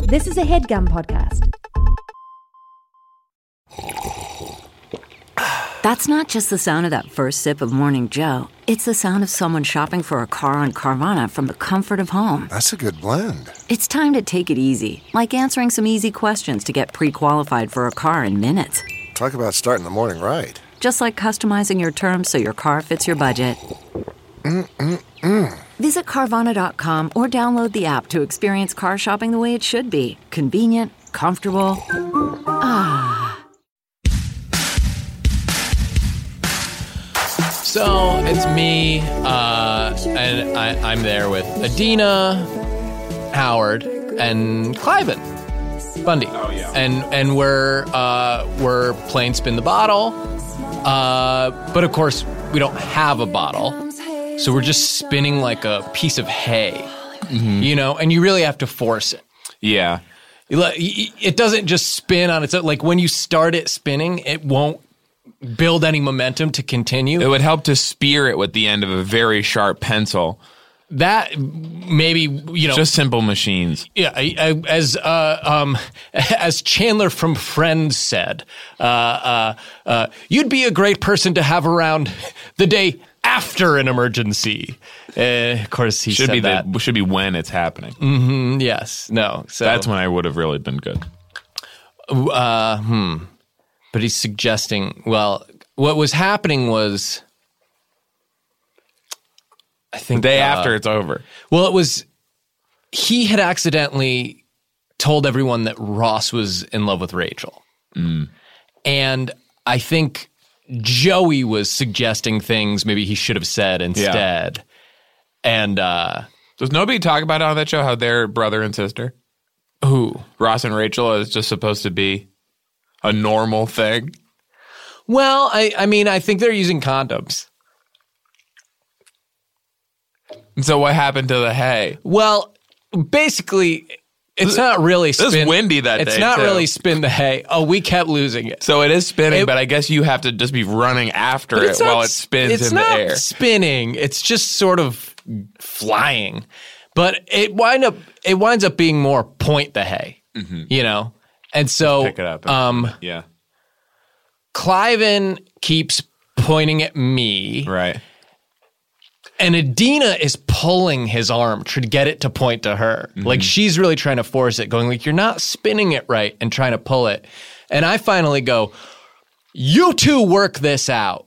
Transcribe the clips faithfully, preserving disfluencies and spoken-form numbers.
This is a HeadGum podcast. That's not just the sound of that first sip of Morning Joe. It's the sound of someone shopping for a car on Carvana from the comfort of home. That's a good blend. It's time to take it easy, like answering some easy questions to get pre-qualified for a car in minutes. Talk about starting the morning right. Just like customizing your terms so your car fits your budget. Mm-mm-mm. Visit Carvana dot com or download the app to experience car shopping the way it should be. Convenient, comfortable. Ah. So it's me, uh, and I, I'm there with Adina, Howard, and Cliven Bundy. Oh yeah. And and we're uh, we're playing spin the bottle, uh, but of course we don't have a bottle, so we're just spinning like a piece of hay, mm-hmm. you know. And you really have to force it. Yeah. You let, it doesn't just spin on its own. Like when you start it spinning, it won't build any momentum to continue. It would help to spear it with the end of a very sharp pencil. That maybe, you know, just simple machines. Yeah, I, I, as uh, um, as Chandler from Friends said, uh, uh, uh, you'd be a great person to have around the day after an emergency. Uh, of course, he should said be that. The, should be when it's happening. Mm-hmm, yes, no. So that's when I would have really been good. Uh, hmm. But he's suggesting, well, what was happening was, I think the day uh, after it's over. Well, it was, he had accidentally told everyone that Ross was in love with Rachel. Mm. And I think Joey was suggesting things maybe he should have said instead. Yeah. And uh, does nobody talk about it on that show, how they're brother and sister? Who? Ross and Rachel is just supposed to be a normal thing? Well, I, I mean, I think they're using condoms. And so what happened to the hay? Well, basically, it's not really spin. It's windy that it's day, It's not too. really spin the hay. Oh, we kept losing it. So it is spinning, It- but I guess you have to just be running after it it's while not- it spins it's in the not air. spinning. It's just sort of flying. But it wind up it winds up being more point the hay, mm-hmm. you know? And so Pick it up. And, um, yeah. Cliven keeps pointing at me. Right. And Adina is pulling his arm to get it to point to her. Mm-hmm. Like she's really trying to force it, going like, you're not spinning it right, and trying to pull it. And I finally go, you two work this out.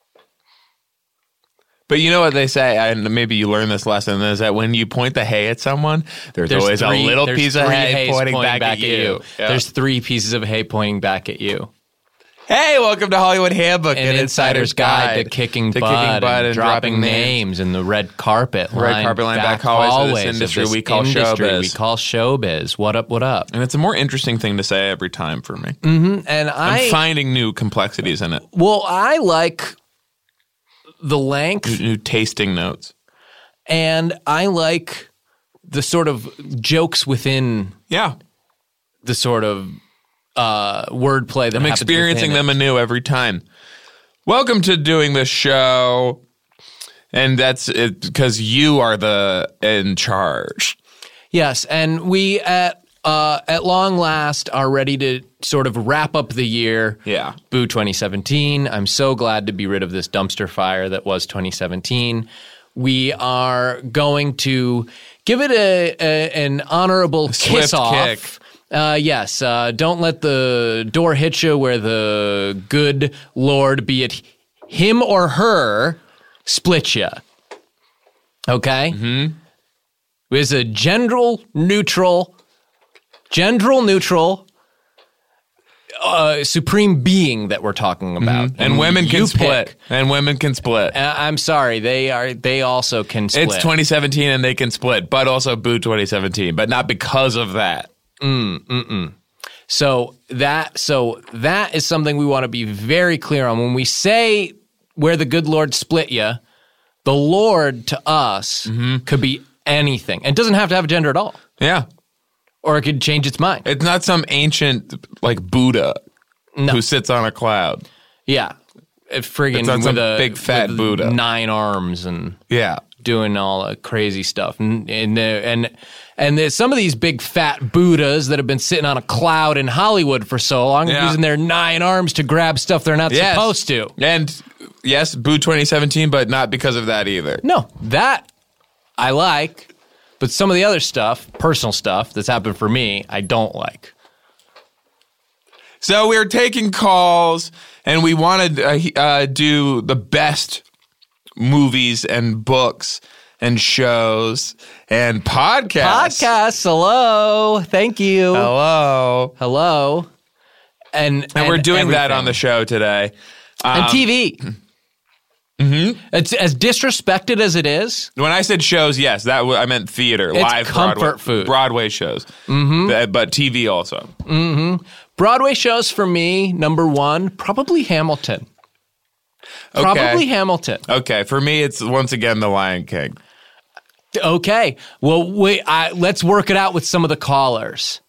But you know what they say, and maybe you learned this lesson, is that when you point the hay at someone, there's, There's always three, a little there's piece of three hay hays pointing, pointing back, back at you. Yeah. There's three pieces of hay pointing back at you. Hey, welcome to Hollywood Handbook, An an insider's guide to kicking to butt, kicking butt and, and dropping dropping names in the red carpet Red line carpet line back back hallways of this hallways of industry this we call industry showbiz. We call showbiz. What up, what up? And it's a more interesting thing to say every time for me. Mm-hmm. And I, I'm finding new complexities in it. Well, I like the length. New, new tasting notes. And I like the sort of jokes within Yeah. the sort of uh, wordplay that I'm happens experiencing within them it. anew every time. Welcome to doing this show. And that's it because you are the in charge. Yes, and we at uh, at long last are ready to sort of wrap up the year. Yeah. Boo twenty seventeen. I'm so glad to be rid of this dumpster fire that was twenty seventeen. We are going to give it a, a an honorable kiss off. Kick. Uh, yes, uh, don't let the door hit you where the good Lord, be it him or her, split you. Okay? Mm-hmm. It's a general neutral, general neutral, uh, supreme being that we're talking about. Mm-hmm. And women can You split. pick. And women can split. Uh, I'm sorry, they are. They also can split. It's twenty seventeen and they can split, but also boo twenty seventeen, but not because of that. Mm, mm-mm. So that so that is something we want to be very clear on. When we say where the good Lord split you, the Lord to us Mm-hmm. could be anything. It doesn't have to have a gender at all. Yeah. Or it could change its mind. It's not some ancient, like, Buddha No. who sits on a cloud. Yeah. It friggin' It's not with some a big fat with Buddha. nine arms and Yeah. doing all the crazy stuff, and and uh, and, and there's some of these big fat Buddhas that have been sitting on a cloud in Hollywood for so long, Yeah. using their nine arms to grab stuff they're not Yes. supposed to. And yes, Boo twenty seventeen, but not because of that either. No, that I like, but some of the other stuff, personal stuff that's happened for me, I don't like. So we're taking calls, and we want to uh, uh, do the best movies and books and shows and podcasts. Podcasts, hello, thank you, Hello. hello, and And, we're doing that everything. on the show today. Um, and T V. Mm-hmm. It's as disrespected as it is. When I said shows, yes, that w- I meant theater, It's live comfort Broadway, food. Broadway shows, mm-hmm. but T V also. Broadway shows for me, number one, probably Hamilton. Okay. Probably Hamilton. Okay, for me, it's once again The Lion King. Okay. Well, wait. I, let's work it out with some of the callers.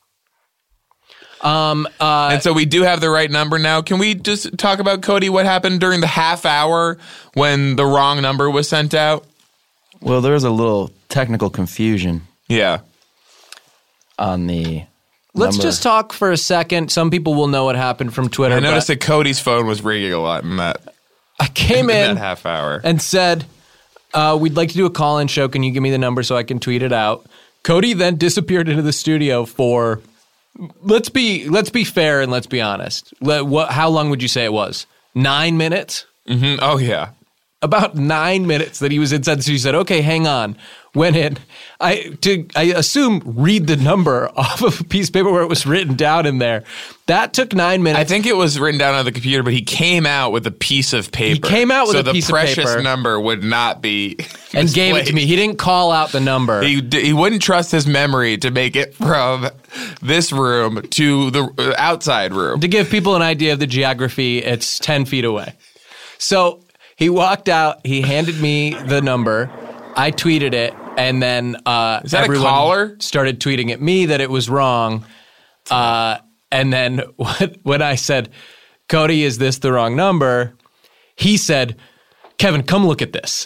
Um. Uh. And so we do have the right number now. Can we just talk about, Cody, what happened during the half hour when the wrong number was sent out? Well, there was a little technical confusion Yeah. on the Let's number. just talk for a second. Some people will know what happened from Twitter. I noticed but that Cody's phone was ringing a lot in that, I came in in that half hour. and said, uh, we'd like to do a call-in show. Can you give me the number so I can tweet it out? Cody then disappeared into the studio for, let's be let's be fair and let's be honest. Let, what, how long would you say it was? Nine minutes? Mhm. Oh, yeah. About nine minutes that he was inside. So he said, okay, hang on. Went in. I to I assume read the number off of a piece of paper where it was written down in there. That took nine minutes. I think it was written down on the computer, but he came out with a piece of paper. came out with so a the piece of precious paper. number would not be and gave it to displayed. me. He didn't call out the number. He, d- he wouldn't trust his memory to make it from this room to the uh, outside room. To give people an idea of the geography, it's ten feet away. So he walked out. He handed me the number. I tweeted it, and then uh, Is that a everyone caller? started tweeting at me that it was wrong. Uh, and then when I said, Cody, is this the wrong number? He said, Kevin, come look at this.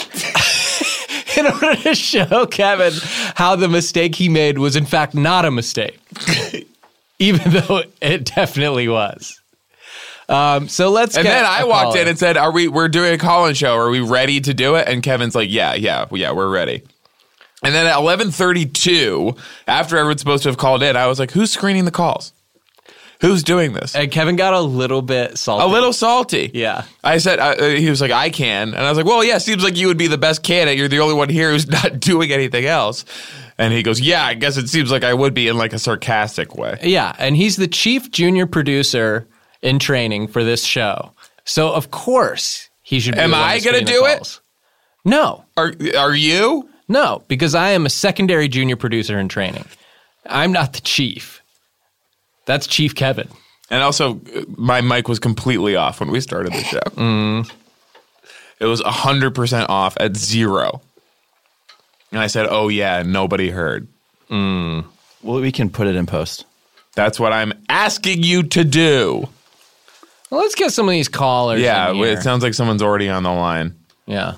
In order to show Kevin how the mistake he made was in fact not a mistake, even though it definitely was. Um, so let's And get then I a walked caller. in and said, "Are we? We're doing a call-in show. Are we ready to do it?" And Kevin's like, "Yeah, yeah, yeah, we're ready." And then at eleven thirty-two, after everyone's supposed to have called in, I was like, "Who's screening the calls? Who's doing this?" And Kevin got a little bit salty. A little salty. Yeah. I said, uh, uh, he was like, "I can," and I was like, "Well, yeah, seems like you would be the best candidate. You're the only one here who's not doing anything else." And he goes, "Yeah, I guess it seems like I would be," in like a sarcastic way. Yeah, and he's the chief junior producer in training for this show. So of course he should be Am the one I to gonna screen the do it? calls. No. Are are you? No, because I am a secondary junior producer in training. I'm not the chief. That's Chief Kevin. And also, uh, my mic was completely off when we started the show. Mm. It was one hundred percent off at zero. And I said, "Oh, yeah," and nobody heard. Well, we can put it in post. That's what I'm asking you to do. Well, let's get some of these callers Yeah, in here. it sounds like someone's already on the line. Yeah.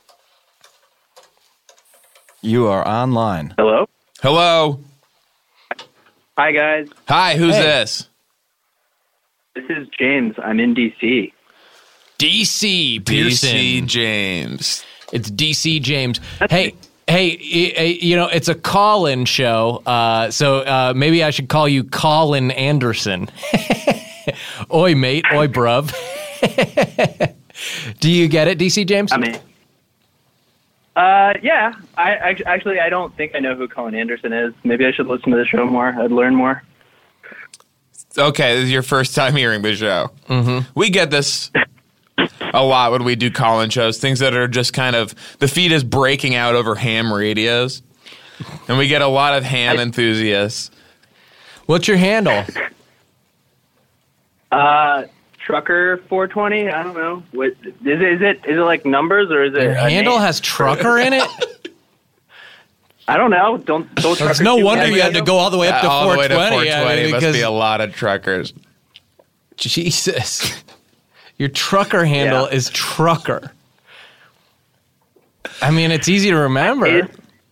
You are online. Hello. Hello. Hi, guys. Hi, who's Hey. this? This is James. I'm in D C. D C Pearson. D C James. It's D C James. Hey, hey, y- y- you know, it's a call-in show, uh, so uh, maybe I should call you Colin Anderson. Oi, mate. Oi, bruv. Do you get it, D C James? I mean, uh, yeah. I, I actually I don't think I know who Colin Anderson is. Maybe I should listen to the show more. I'd learn more. Okay, this is your first time hearing the show. Mm-hmm. We get this a lot when we do call-in shows, things that are just kind of, the feed is breaking out over ham radios. And we get a lot of ham enthusiasts. What's your handle? Uh, Trucker four twenty. I don't know. What is it? Is it is it like numbers or is it? Your a handle name? has trucker in it? I don't know. Don't don't. It's truckers no do wonder that you had to radio? go all the way up to All the way to four twenty. four twenty. I mean, Must because be a lot of truckers. Jesus. Your trucker handle Yeah. is trucker. I mean, it's easy to remember. It-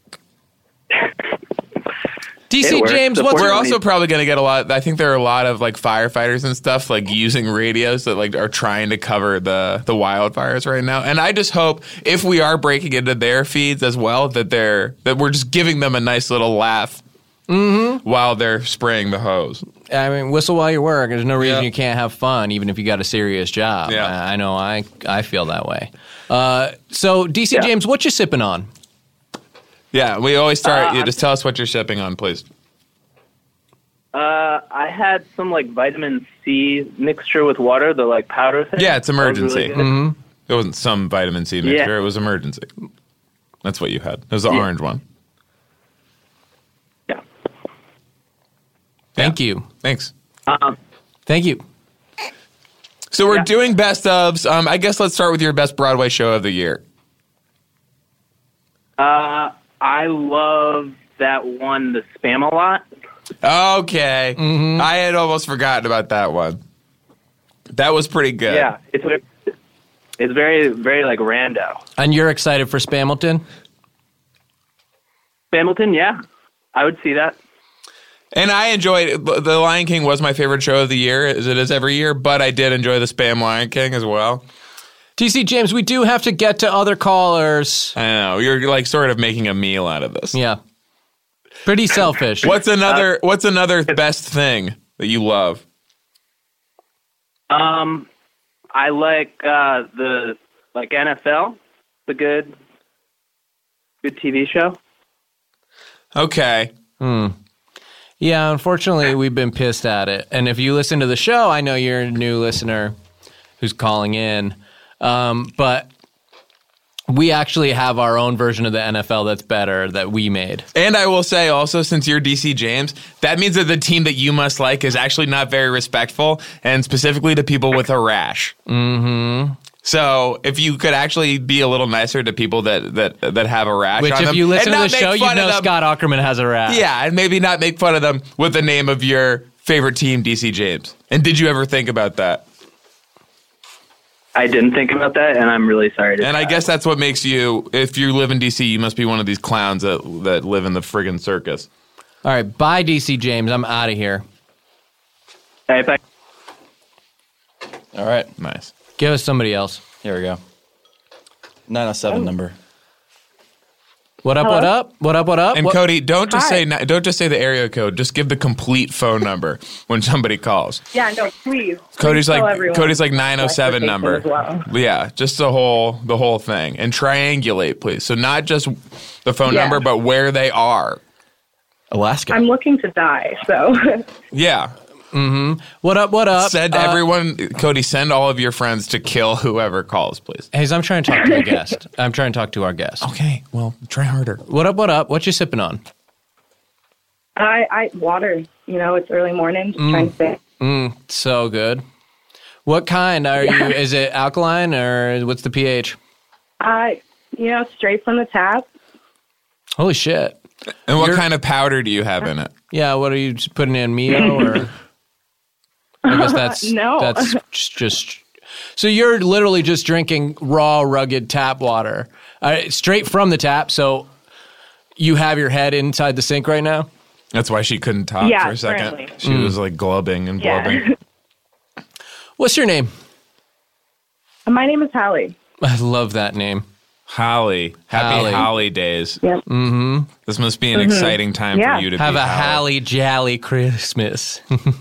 D C It works. James, The what's We're Fortnite- also probably going to get a lot. I think there are a lot of like firefighters and stuff like using radios that like are trying to cover the the wildfires right now. And I just hope if we are breaking into their feeds as well, that they're that we're just giving them a nice little laugh while they're spraying the hose. I mean, whistle while you work. There's no reason Yeah. you can't have fun, even if you got a serious job. Yeah. I, I know I I feel that way. Uh, so, D C Yeah. James, what you sipping on? Yeah, we always start. Uh, you just tell us what you're shipping on, please. Uh, I had some like vitamin C mixture with water, the like powder thing. Yeah, it's That was emergency. really good. It wasn't some vitamin C mixture. Yeah. It was emergency. That's what you had. It was the Yeah. orange one. Yeah. Thank you. Thanks. Um, Thank you. So we're Yeah. doing best ofs. Um, I guess let's start with your best Broadway show of the year. uh, I love that one, The Spam-A-Lot. Okay. I had almost forgotten about that one. That was pretty good. Yeah, it's very, it's very very like rando. And you're excited for Spamilton? Hamilton, yeah, I would see that. And I enjoyed The Lion King was my favorite show of the year, as it is every year, but I did enjoy the Spam Lion King as well. D C James, we do have to get to other callers. I know. You're like sort of making a meal out of this. Yeah. Pretty selfish. What's another what's another best thing that you love? Um, I like uh, the like N F L, the good good T V show. Okay. Yeah, unfortunately, we've been pissed at it. And if you listen to the show, I know you're a new listener who's calling in. Um, but we actually have our own version of the N F L that's better that we made. And I will say also, since you're D C James, that means that the team that you must like is actually not very respectful, and specifically to people with a rash. Mm-hmm. So if you could actually be a little nicer to people that that, that have a rash Which, on if them, you listen and to not the make show, you fun of know them. Scott Aukerman has a rat. Yeah, and maybe not make fun of them with the name of your favorite team, D C James. And did you ever think about that? I didn't think about that, and I'm really sorry to And I guess that's what makes you, if you live in D C, you must be one of these clowns that that live in the friggin' circus. All right, bye, D C James. I'm out of here. Hey, bye. All right, Nice. Give us somebody else. here we go. nine oh seven number. What up, what up? What up, what up? And What- Cody, don't just Hi. say ni- don't just say the area code. Just give the complete phone number when somebody calls. Yeah, no, please. Cody's Please tell like everyone. Cody's like nine oh seven number. As well. Yeah, just the whole the whole thing, and triangulate, please. So not just the phone Yeah. number, but where they are. Alaska. I'm looking to die, so Yeah. What up, what up? Send Uh, everyone, Cody. Send all of your friends to kill whoever calls, please. Hayes, I'm trying to talk to a guest. I'm trying to talk to our guest. Okay. Well, try harder. What up, what up? What you sipping on? I, I water. You know, it's early morning. Just trying to stay. Mm, so good. What kind are you? Is it alkaline or what's the pH? I, you know, straight from the tap. Holy shit. And what You're- kind of powder do you have in it? Yeah, what are you just putting in, Mio or? I guess that's No. That's just, just. So you're literally just drinking raw, rugged tap water, uh, straight from the tap. So you have your head inside the sink right now. That's why she couldn't talk Yeah, for a second. currently. She was like glubbing and Yeah. blubbing. What's your name? My name is Hallie. I love that name. Holly. Happy Holly. Holly days. Yep. This must be an exciting time Yeah. for you to Have be a Holly. Hallie Jolly Christmas.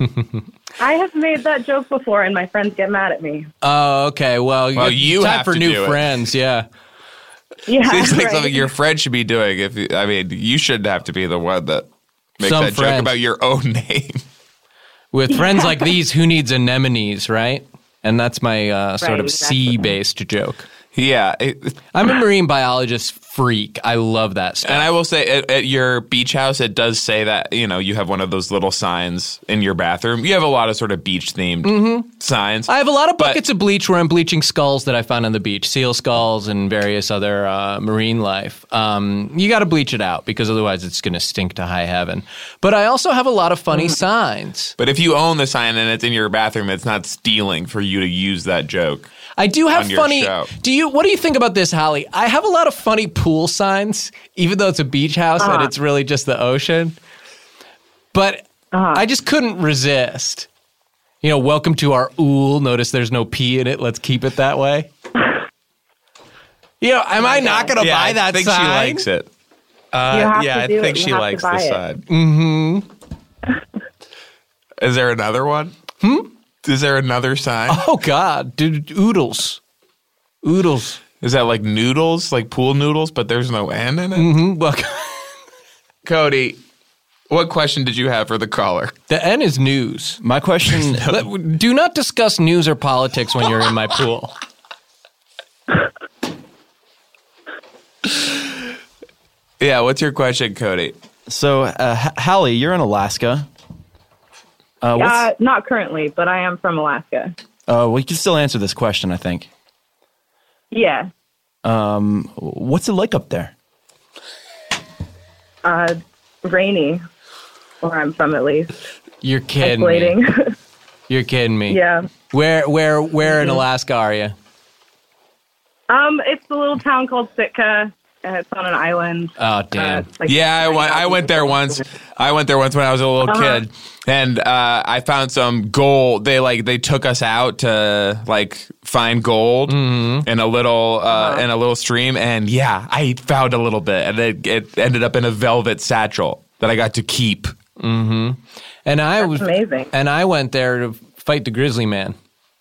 I have made that joke before, and my friends get mad at me. Oh, okay. Well, Well, it's you time have for to new do it. friends. Yeah. Yeah, Seems like right. something your friend should be doing. If you, I mean, you should have to be the one that makes Some that friends. joke about your own name. With friends like these, who needs anemones, right? And that's my uh, sort Right, of exactly. sea-based joke. Yeah. It, I'm a marine biologist freak. I love that stuff. and I will say at, at your beach house, it does say that, you know, you have one of those little signs in your bathroom. You have a lot of sort of beach themed signs. I have a lot of But- buckets of bleach where I'm bleaching skulls that I found on the beach, seal skulls and various other uh, marine life. Um, you got to bleach it out because otherwise it's going to stink to high heaven. But I also have a lot of funny signs. But if you own the sign and it's in your bathroom, it's not stealing for you to use that joke. I do have on your funny. show. Do you? What do you think about this, Holly? I have a lot of funny pool signs, even though it's a beach house Uh-huh. and it's really just the ocean. But Uh-huh. I just couldn't resist. You know, welcome to our ool. Notice there's no P in it. Let's keep it that way. You know, am I not going to yeah, buy that I think sign? she likes it. Uh, You have yeah, to I do think it. You she have to likes buy the it. sign. Mm-hmm. Is there another one? Hmm? Is there another sign? Oh, God. Dude, oodles. Oodles. Is that like noodles, like pool noodles, but there's no N in it? Mm-hmm. Well, Cody, what question did you have for the caller? the N is news. My question, Let- Do not discuss news or politics when you're in my pool. Yeah, what's your question, Cody? so uh, H- Hallie, you're in Alaska. Uh, what's, Uh, not currently, but I am from Alaska. uh, we can still answer this question, I think. Yeah. What's it like up there? Uh, rainy, where I'm from at least. You're kidding me. Isolating. You're kidding me. yeah. Where, where, where in Alaska are you? Um, it's a little town called Sitka, and it's on an island. Oh, damn. Uh, like Yeah, I went, I went there once. I went there once when I was a little Uh-huh. kid, and uh, I found some gold. They like they took us out to like find gold in a little uh, in a little stream, and yeah, I found a little bit, and it, it ended up in a velvet satchel that I got to keep. And I was amazing. And I went there to fight the grizzly man.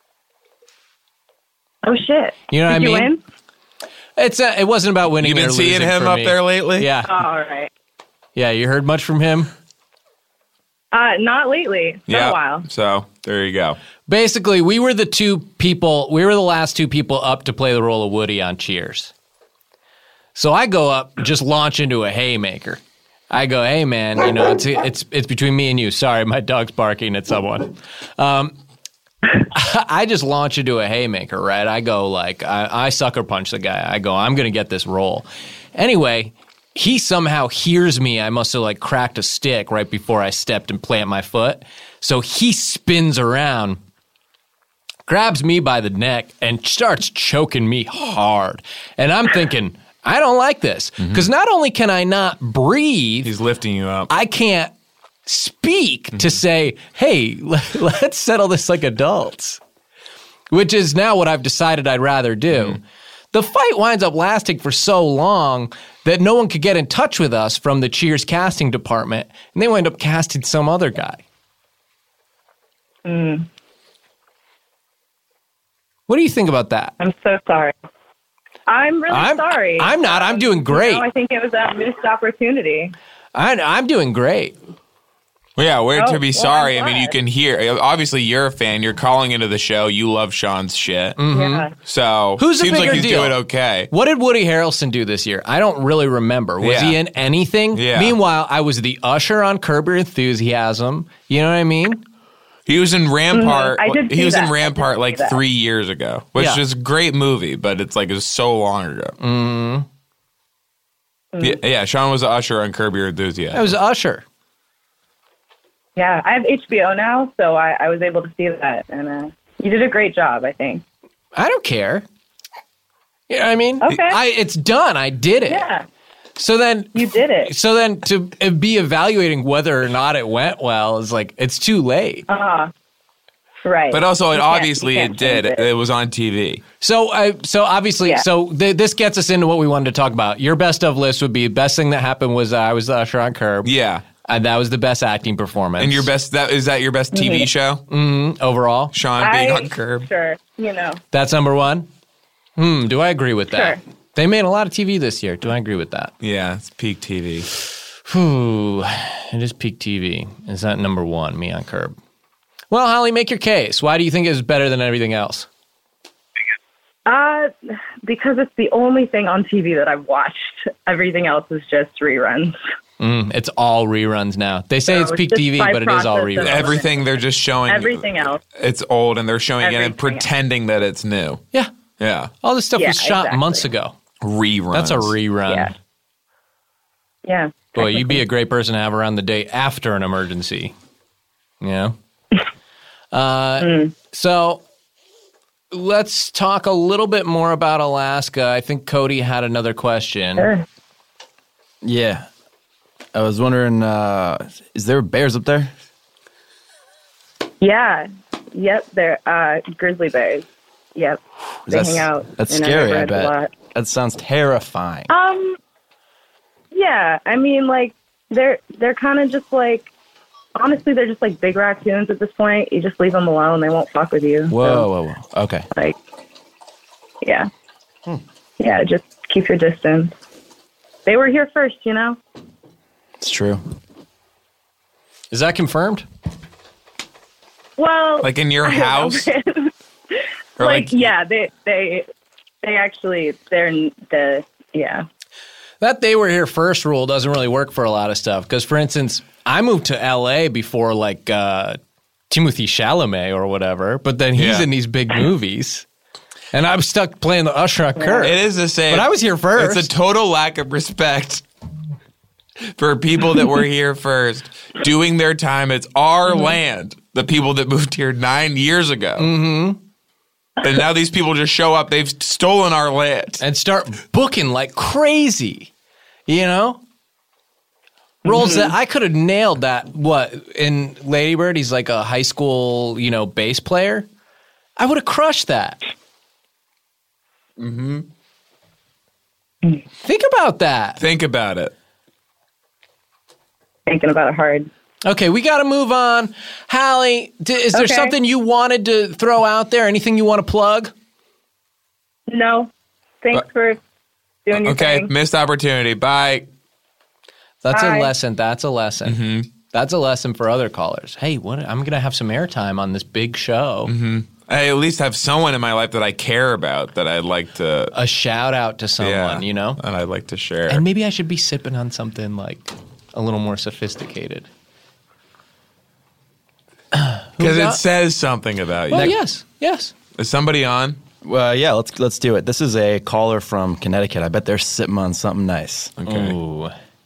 Oh shit! You know what Did I you mean? win? It's uh it wasn't about winning. You been or seeing losing him for up me. there lately? Yeah, Oh, all right. yeah. You heard much from him? Uh, not lately. It's been a while. So there you go. Basically, we were the two people. We were the last two people up to play the role of Woody on Cheers. So I go up, just launch into a haymaker. I go, hey man, you know, it's it's it's between me and you. Sorry, my dog's barking at someone. Um, I just launch into a haymaker, right? I go like, I, I sucker punch the guy. I go, I'm going to get this role. Anyway, he somehow hears me. I must have like cracked a stick right before I stepped and plant my foot. So he spins around, grabs me by the neck, and starts choking me hard. And I'm thinking, I don't like this. Because not only can I not breathe, He's lifting you up. I can't speak to say, hey, let's settle this like adults, which is now what I've decided I'd rather do. The fight winds up lasting for so long that no one could get in touch with us from the Cheers casting department, and they wind up casting some other guy. Mm, What do you think about that? I'm so sorry. I'm really I'm, sorry. I'm not. I'm doing great. You know, I think it was a missed opportunity. I, I'm doing great. Well, yeah, we're Oh, to be well, sorry. I'm I mean, you glad. can hear. Obviously, you're a fan. You're calling into the show. You love Sean's shit. Yeah. So Who's the seems like bigger he's deal? doing okay. What did Woody Harrelson do this year? I don't really remember. Was Yeah. he in anything? Yeah. Meanwhile, I was the usher on Curb Your Enthusiasm. You know what I mean? He was in Rampart. Mhm. I did he see was that. in I did Rampart see like that. three years ago, which Yeah. is a great movie, but it's like it was so long ago. Mm. Yeah, yeah, Sean was the usher on Curb Your Enthusiasm. I was usher. Yeah, I have H B O now, so I, I was able to see that, and uh, you did a great job, I think. I don't care. You know what I mean? Okay. I, it's done. I did it. Yeah, So then, you did it. so then to be evaluating whether or not it went well is like, it's too late. Uh-huh. Right. But also, You it can't- obviously you it can't did. change It. it was on T V. So, I, so obviously, Yeah. so th- this gets us into what we wanted to talk about. Your best of list would be best thing that happened was uh, I was the usher on Curb. Yeah. And that was the best acting performance. And your best that is that your best T V show? Mm-hmm. Overall? Sean I, being on Curb. Sure, you know. That's number one? Hmm, do I agree with that? Sure. They made a lot of T V this year. Do I agree with that? Yeah, it's peak T V. Whew, it is peak T V. Is that number one, me on Curb? Well, Holly, make your case. Why do you think it's better than everything else? Uh, because it's the only thing on T V that I've watched. Everything else is just reruns. Mm, it's all reruns now. They say So it's it's peak just T V, by but it is all process of- reruns. Everything they're just showing. Everything else. It's old, and they're showing it and Everything. pretending that it's new. Yeah. Yeah, All this stuff Yeah, was shot exactly. months ago. reruns. That's a rerun. Yeah. Yeah. Boy, you'd be a great person to have around the day after an emergency. You know? uh, Mm. So, let's talk a little bit more about Alaska. I think Cody had another question. Sure. Yeah. I was wondering, uh, is there bears up there? Yeah. Yep. They're uh, grizzly bears. Yep. They That's- hang out. That's in our scary, I neighborhood a bet. lot. That sounds terrifying. Um. Yeah. I mean, like they're they're kind of just like. Honestly, they're just like big raccoons at this point. You just leave them alone; they won't fuck with you. Whoa, So, whoa, whoa. Okay. like, yeah, Hmm. yeah. Just keep your distance. They were here first, you know. It's true. Is that confirmed? Well, Like in your I don't know. house? Or like, yeah, they they they actually they're n- the yeah. That they were here first rule doesn't really work for a lot of stuff. Because, for instance, I moved to L A before, like, uh, Timothée Chalamet or whatever. But then he's Yeah. in these big movies. And I'm stuck playing the usher on Kurt. It is the same. But I was here first. It's a total lack of respect for people that were here first, doing their time. It's our Mm-hmm. land. The people that moved here nine years ago. Mm-hmm. And now these people just show up. They've stolen our land. And start booking like crazy, you know? Roles that I could have nailed that, what, in Lady Bird, he's like a high school, you know, bass player. I would have crushed that. Mm-hmm. Think about that. Think about it. Thinking about it hard. Okay, we got to move on. Hallie, d- is there Okay. something you wanted to throw out there? Anything you want to plug? No, thanks Uh, for doing your Okay, thing. missed opportunity. Bye. That's Bye. a lesson. That's a lesson. Mm-hmm. That's a lesson for other callers. Hey, what? I'm going to have some airtime on this big show. Mm-hmm. I at least have someone in my life that I care about that I'd like to, A shout out to someone, yeah, you know? and I'd like to share. And maybe I should be sipping on something like a little more sophisticated. Because it got- says something about you. Well, yes, yes. Is somebody on? Well, yeah, let's let's do it. This is a caller from Connecticut. I bet they're sipping on something nice. Okay. Ooh.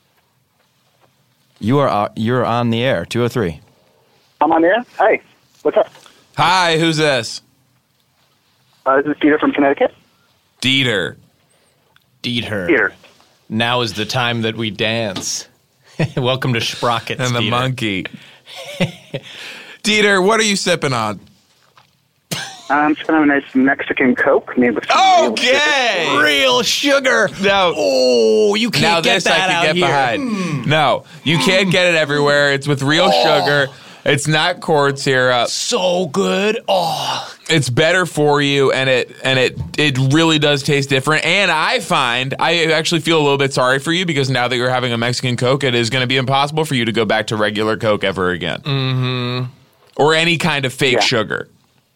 You are uh, you're on the air. two oh three. I'm on there. Hi. What's up? Hi, who's this? Uh, this is Peter from Connecticut. Dieter. Dieter. Peter. Now is the time that we dance. Welcome to Sprockets, And the Dieter. monkey. Dieter, what are you sipping on? I'm just going to have a nice Mexican Coke made with some real sugar. Okay. Real sugar. No. Oh, you can't Now get this that I can out get here. behind. No, you can't get it everywhere. It's with real sugar. It's not corn syrup. So good. Oh, It's better for you, and it and it it really does taste different. And I find I actually feel a little bit sorry for you because now that you're having a Mexican Coke, it is going to be impossible for you to go back to regular Coke ever again, mm-hmm. or any kind of fake Yeah. sugar.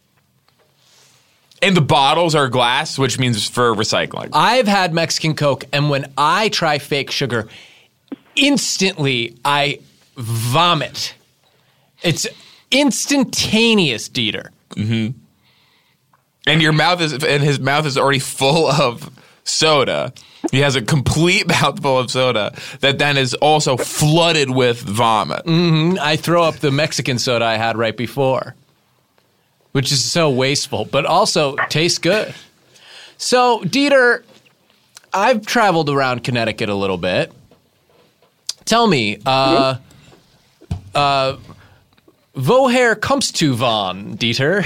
And the bottles are glass, which means for recycling. I've had Mexican Coke, and when I try fake sugar, instantly I vomit. It's instantaneous, Dieter. And your mouth is and his mouth is already full of soda. He has a complete mouthful of soda that then is also flooded with vomit. I throw up the Mexican soda I had right before, which is so wasteful, but also tastes good. So, Dieter, I've traveled around Connecticut a little bit. Tell me, uh, uh, woher kommst du von, Dieter?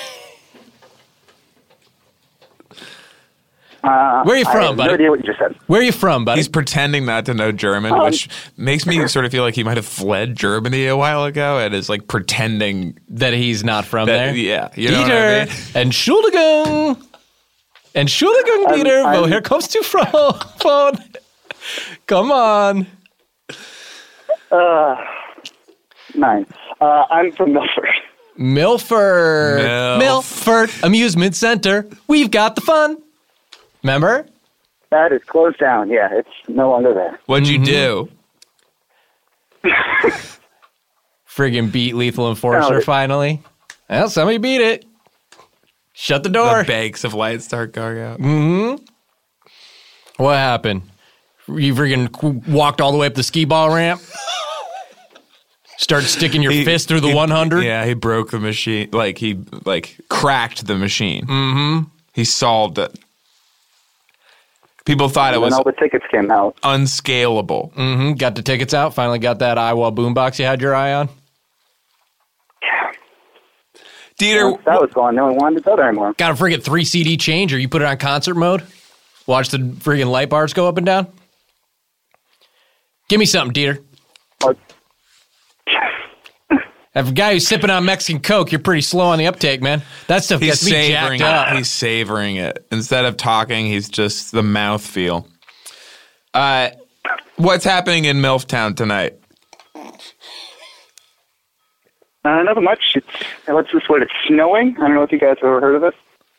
Uh, Where are you I from, have buddy? no idea what you just said. Where are you from, buddy? He's pretending not to know German, which makes me sort of feel like he might have fled Germany a while ago and is like pretending that he's not from that, there? yeah, you know what I Dieter, mean? Entschuldigung. Entschuldigung, I'm- Dieter, I'm- woher kommst du von? Come on. Nine. Uh, I'm from Milford. Milford. Milf. Milford Amusement Center. We've got the fun. Remember? That is closed down. Yeah, it's no longer there. What'd you do? Friggin' beat Lethal Enforcer Oh, it- finally. Well, somebody beat it. Shut the door. The banks of light start going out. What happened? You friggin' walked all the way up the skee ball ramp? Start sticking your He- fist through the he- one hundred. Yeah, he broke the machine. Like he like cracked the machine. Mm-hmm. He solved it. People thought it And was then all the tickets came out. unscalable. Mm-hmm. Got the tickets out. Finally got that Iowa boombox you had your eye on. Dieter, Once that was gone, no one wanted to go there anymore. Got a friggin' three C D change, or you put it on concert mode? Watch the friggin' light bars go up and down? Give me something, Dieter. But, If a guy who's sipping on Mexican Coke, you're pretty slow on the uptake, man. That stuff he's gets me savoring jacked it. up. He's savoring it. Instead of talking, he's just the mouth feel. Uh, what's happening in Milftown tonight? uh, nothing much. It's, what's this word? It's snowing. I don't know if you guys have ever heard of this.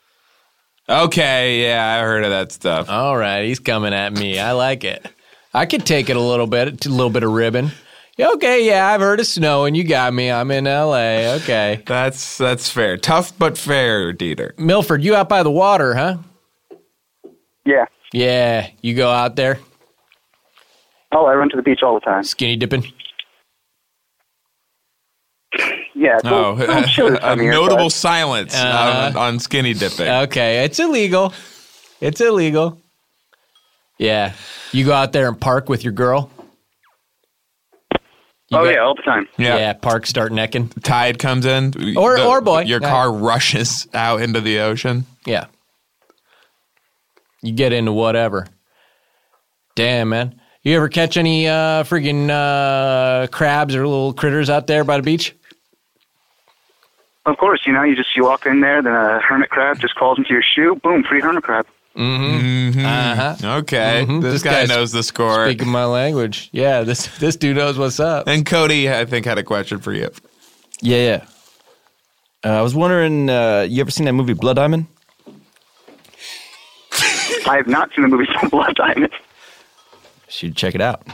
Okay, yeah, I heard of that stuff. All right, he's coming at me. I like it. I could take it a little bit, a little bit of ribbon. Okay, yeah, I've heard of snow, and you got me. I'm in L A. Okay. That's that's fair. Tough but fair, Dieter. Milford, you out by the water, huh? Yeah. Yeah, you go out there Oh, I run to the beach all the time. skinny dipping. Yeah. It's Oh, a little chilly this a time of year, notable but- silence Uh-huh. on, on skinny dipping. Okay, it's illegal. It's illegal. Yeah. You go out there and park with your girl? You Oh, go- yeah, all the time. Yeah. Yeah, park, start necking. Tide comes in. Or- the- or boy. Your Yeah. car rushes out into the ocean. Yeah. You get into whatever. Damn, man. You ever catch any uh, friggin' uh, crabs or little critters out there by the beach? Of course, you know, you just you walk in there, then a hermit crab just crawls into your shoe. Boom, free hermit crab. Uh-huh. Okay. Mhm. This, This guy guy's knows the score. Speaking my language. Yeah, this this dude knows what's up. And Cody, I think, had a question for you. Yeah, yeah. Uh, I was wondering, uh, you ever seen that movie Blood Diamond? I have not seen the movie Blood Diamond. Should check it out.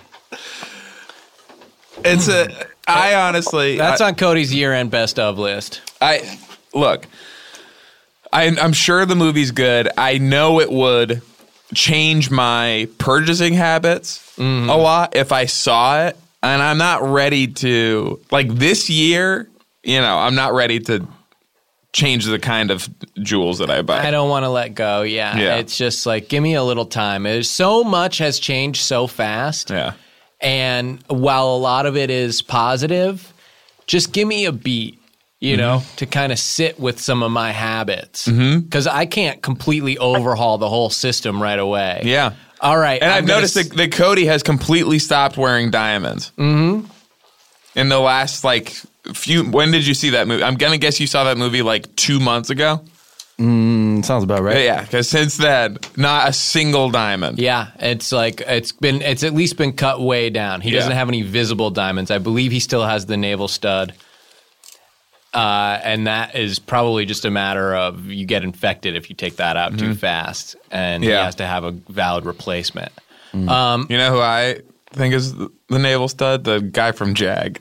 It's a. I honestly. That's I, on Cody's year-end best of list. I look. I, I'm sure the movie's good. I know it would change my purchasing habits Mm-hmm. a lot if I saw it, and I'm not ready to like this year. You know, I'm not ready to change the kind of jewels that I buy. I don't want to let go. Yeah. Yeah. It's just like, give me a little time. There's so much has changed so fast. Yeah. And while a lot of it is positive, just give me a beat, you Mm-hmm. know, to kind of sit with some of my habits. Because I can't completely overhaul the whole system right away. Yeah. All right. And I'm I've gonna noticed s- that, that Cody has completely stopped wearing diamonds. Mm-hmm. In the last like few, when did you see that movie? I'm gonna guess you saw that movie like two months ago. Mm, sounds about right. Yeah, because since then, not a single diamond. Yeah, it's like it's been it's at least been cut way down. He Yeah. doesn't have any visible diamonds. I believe he still has the navel stud. Uh, and that is probably just a matter of you get infected if you take that out too fast, and he Yeah. has to have a valid replacement. Um, You know who I think is the the navel stud? The guy from Jag.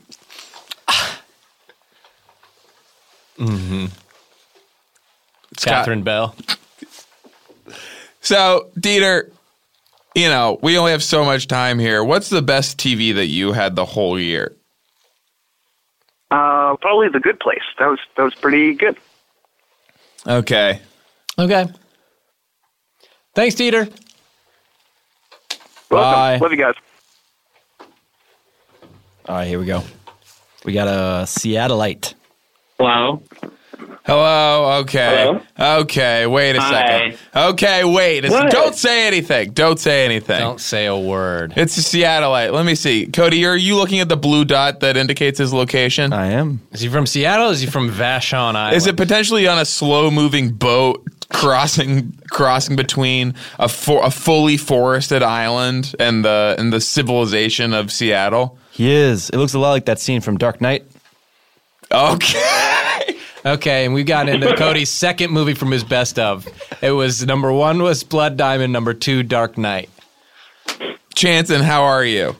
It's got- Catherine Bell. So, Dieter, you know, we only have so much time here. What's the best T V that you had the whole year? Uh, probably The Good Place. That was that was pretty good. Okay. Okay. Thanks, Dieter. Welcome. Bye. Love you guys. All right, here we go. We got a Seattleite. Hello. Hello. Okay. Hello? Okay. Wait a Hi. second. Okay. Wait. It's- What? Don't say anything. Don't say anything. Don't say a word. It's a Seattleite. Let me see. Cody, are you looking at the blue dot that indicates his location? I am. Is he from Seattle? Or is he from Vashon Island? Is it potentially on a slow-moving boat crossing crossing between a for, a fully forested island and the and the civilization of Seattle? He is. It looks a lot like that scene from Dark Knight. Okay. Okay, and we got into Cody's second movie from his best of. It was number one was Blood Diamond, number two Dark Knight. Chanson, how are you?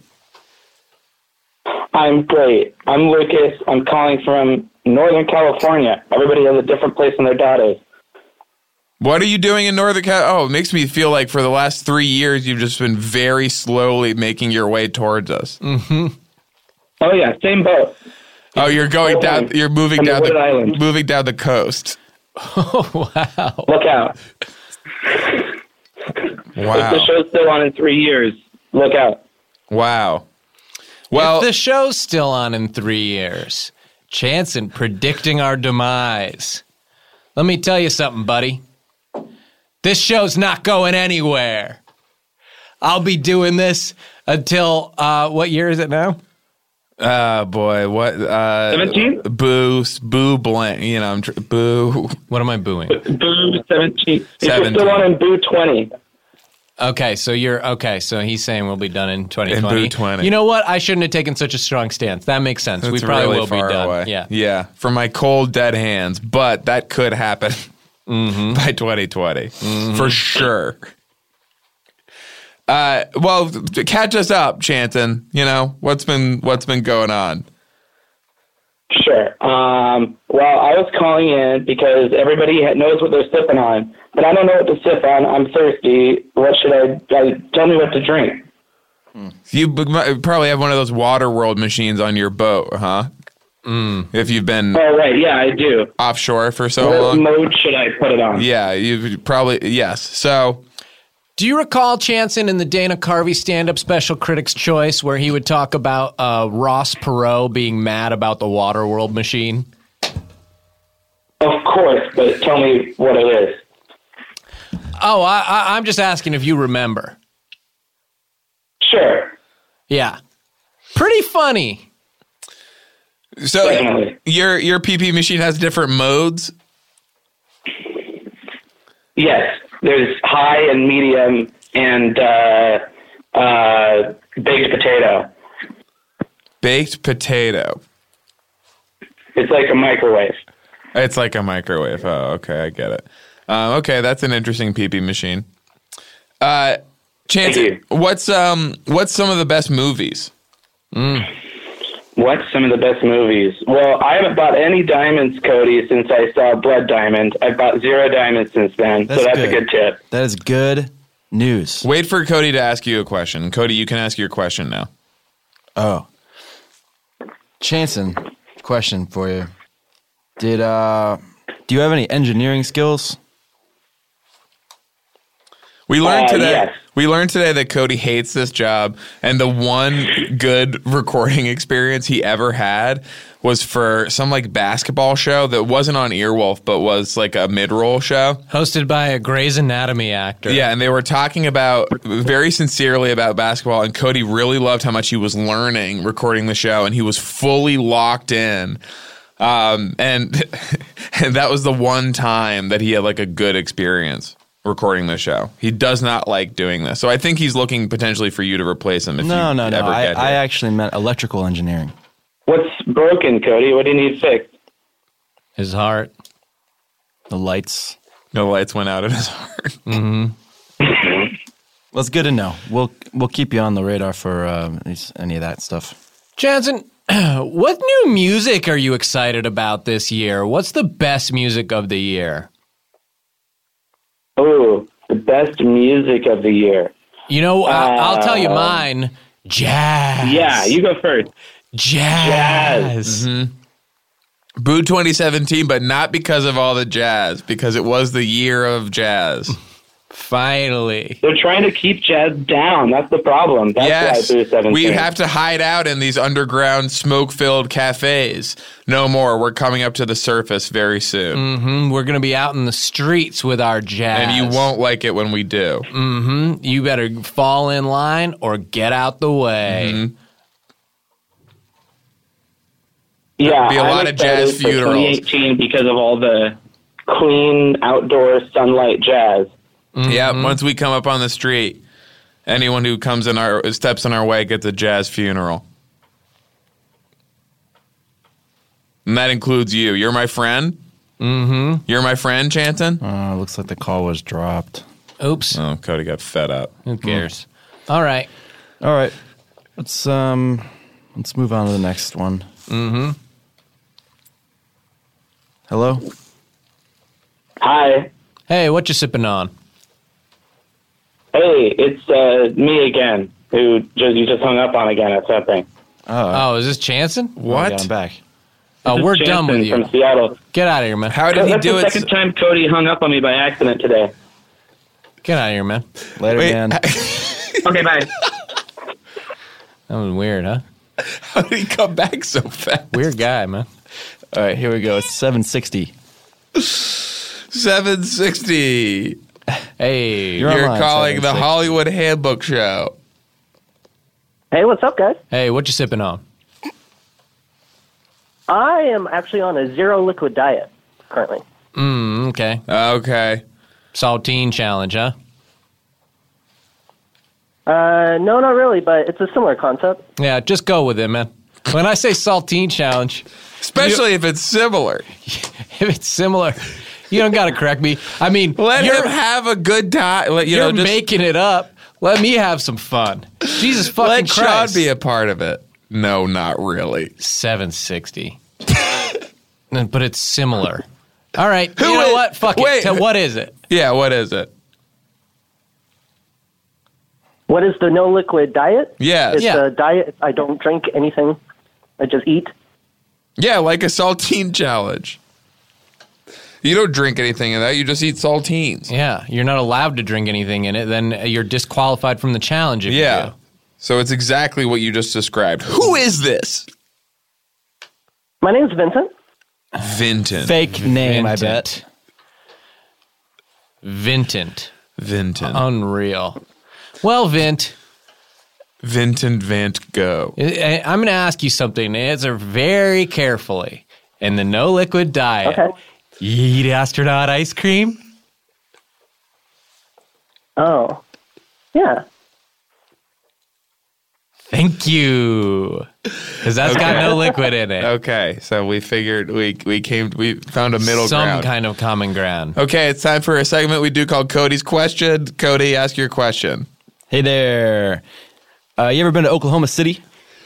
I'm great. I'm Lucas. I'm calling from Northern California. Everybody has a different place in their datas. What are you doing in Northern Cal? Oh, it makes me feel like for the last three years you've just been very slowly making your way towards us. Oh, yeah, same boat. Oh, you're going down. You're moving On the down wooded the island. moving down the coast. Oh, wow. Look out. Wow. If the show's still on in three years, look out. Wow. Well, if the show's still on in three years, Chanson predicting our demise. Let me tell you something, buddy. This show's not going anywhere. I'll be doing this until, uh, what year is it now? uh, boy, what? Uh, seventeen? Boo, boo, blank. You know, I'm tr- boo. What am I booing? Boo seventeen. If you're seventeen. still on in Boo twenty. Okay, so you're okay. So he's saying we'll be done in twenty twenty. In Boo twenty. You know what? I shouldn't have taken such a strong stance. That makes sense. we That's probably really will far be done. away. Yeah. Yeah. From my cold, dead hands. But that could happen Mm-hmm. by twenty twenty. For sure. Uh, well, to catch us up, Chanton. You know, what's been what's been going on? Sure. Um, well, I was calling in because everybody ha- knows what they're sipping on, but I don't know what to sip on. I'm thirsty. What should I, I tell me what to drink? You b- might- probably have one of those Waterworld machines on your boat, huh? Mm. If you've been Oh, right. Yeah, I do. offshore for so What long. mode should I put it on? Yeah, you probably yes. So Do you recall Chanson in the Dana Carvey stand-up special Critics' Choice where he would talk about uh, Ross Perot being mad about the Waterworld machine? Of course, but tell me what it is. Oh, I, I, I'm just asking if you remember. Sure. Yeah. Pretty funny. so Definitely. your your P P machine has different modes. Yes. There's high and medium and uh, uh, baked potato. Baked potato. It's like a microwave. It's like a microwave. Oh, okay, I get it. Um, okay, that's an interesting P P machine. Uh, Chance, Thank what's um what's some of the best movies? What's some of the best movies? Well, I haven't bought any diamonds, Cody, since I saw Blood Diamond. I've bought zero diamonds since then, That's so that's good. a good tip. That is good news. Wait for Cody to ask you a question. Cody, you can ask your question now. Oh. Chanson, question for you. Did uh do you have any engineering skills? We learned Uh, today. yes. We learned today that Cody hates this job, and the one good recording experience he ever had was for some like basketball show that wasn't on Earwolf, but was like a mid-roll show. Hosted by a Grey's Anatomy actor. Yeah, and they were talking about very sincerely about basketball, and Cody really loved how much he was learning recording the show, and he was fully locked in. Um, and and that was the one time that he had like a good experience recording the show. He does not like doing this, so I think he's looking potentially for you to replace him. If No, you no, no. ever I, get I here. actually meant electrical engineering. What's broken, Cody? What do you need fixed? His heart. The lights. The lights went out in his heart. Well, it's good to know. We'll we'll keep you on the radar for uh, these- any of that stuff. Jansen, what new music are you excited about this year? What's the best music of the year? Oh, the best music of the year. You know, I- I'll tell you Uh, mine. Jazz. Yeah, you go first. Jazz. Jazz. Boo twenty seventeen, but not because of all the jazz, because it was the year of jazz. Finally. They're trying to keep jazz down. That's the problem. That's Yes, why Boo seventeen. we have to hide out in these underground smoke-filled cafes. No more. We're coming up to the surface very soon. hmm We're going to be out in the streets with our jazz. And you won't like it when we do. hmm You better fall in line or get out the way. Mm-hmm. Yeah, Be a I'm lot of excited jazz for funerals. twenty eighteen because of all the clean outdoor sunlight jazz. Yeah, once we come up on the street, anyone who comes in our steps in our way gets a jazz funeral. And that includes you. You're my friend? Mm-hmm. You're my friend, Chanton? Uh, looks like the call was dropped. Oops. Oh, Cody got fed up. Who cares? All right. All right. Let's um let's move on to the next one. Mm-hmm. Hello? Hi. Hey, what you sipping on? Hey, it's uh, me again, who just, you just hung up on again at something. Oh, Oh, is this Chanson? What? yeah, I'm back. Oh, This is we're done with Jansen you. From Seattle. Get out of here, man. How did So he that's do the it? second time Cody hung up on me by accident today. Get out of here, man. Later, Wait, man. Okay, bye. That was weird, huh? How did he come back so fast? Weird guy, man. All right, here we go. It's seven sixty. seven sixty. Hey. You're You're online, calling the seven sixty. Hollywood Handbook Show. Hey, what's up, guys? Hey, what you sipping on? I am actually on a zero liquid diet currently. Mm, okay. Okay. Saltine challenge, huh? Uh, no, not really, but it's a similar concept. Yeah, just go with it, man. When I say saltine challenge, Especially if it's similar. if it's similar, you don't got to correct me. I mean, Let you're, him have a good time. Let, you you're know, just making it up. Let me have some fun. Jesus fucking let Sean Christ. be a part of it. No, not really. seven sixty. But it's similar. All right. Who you know is- what? Fuck wait. it. Tell- What is it? Yeah, what is it? What is the no liquid diet? Yes. It's Yeah. a diet. I don't drink anything. I just eat. Yeah, like a saltine challenge. You don't drink anything in that. You just eat saltines. Yeah. You're not allowed to drink anything in it. Then you're disqualified from the challenge if you Yeah. do. So it's exactly what you just described. Who is this? My name's Vincent. Vinton. Fake name, I bet. Vintant. Vinton. Unreal. Well, Vint, Vinton Vant Go. I- I'm going to ask you something. Answer very carefully. In the no liquid diet, Okay. you eat astronaut ice cream? Oh, yeah. Thank you. Because that's got no liquid in it. Okay, so we figured we we came we found a middle Some ground. kind of common ground. Okay, it's time for a segment we do called Cody's Question. Cody, ask your question. Hey there. Uh, you ever been to Oklahoma City?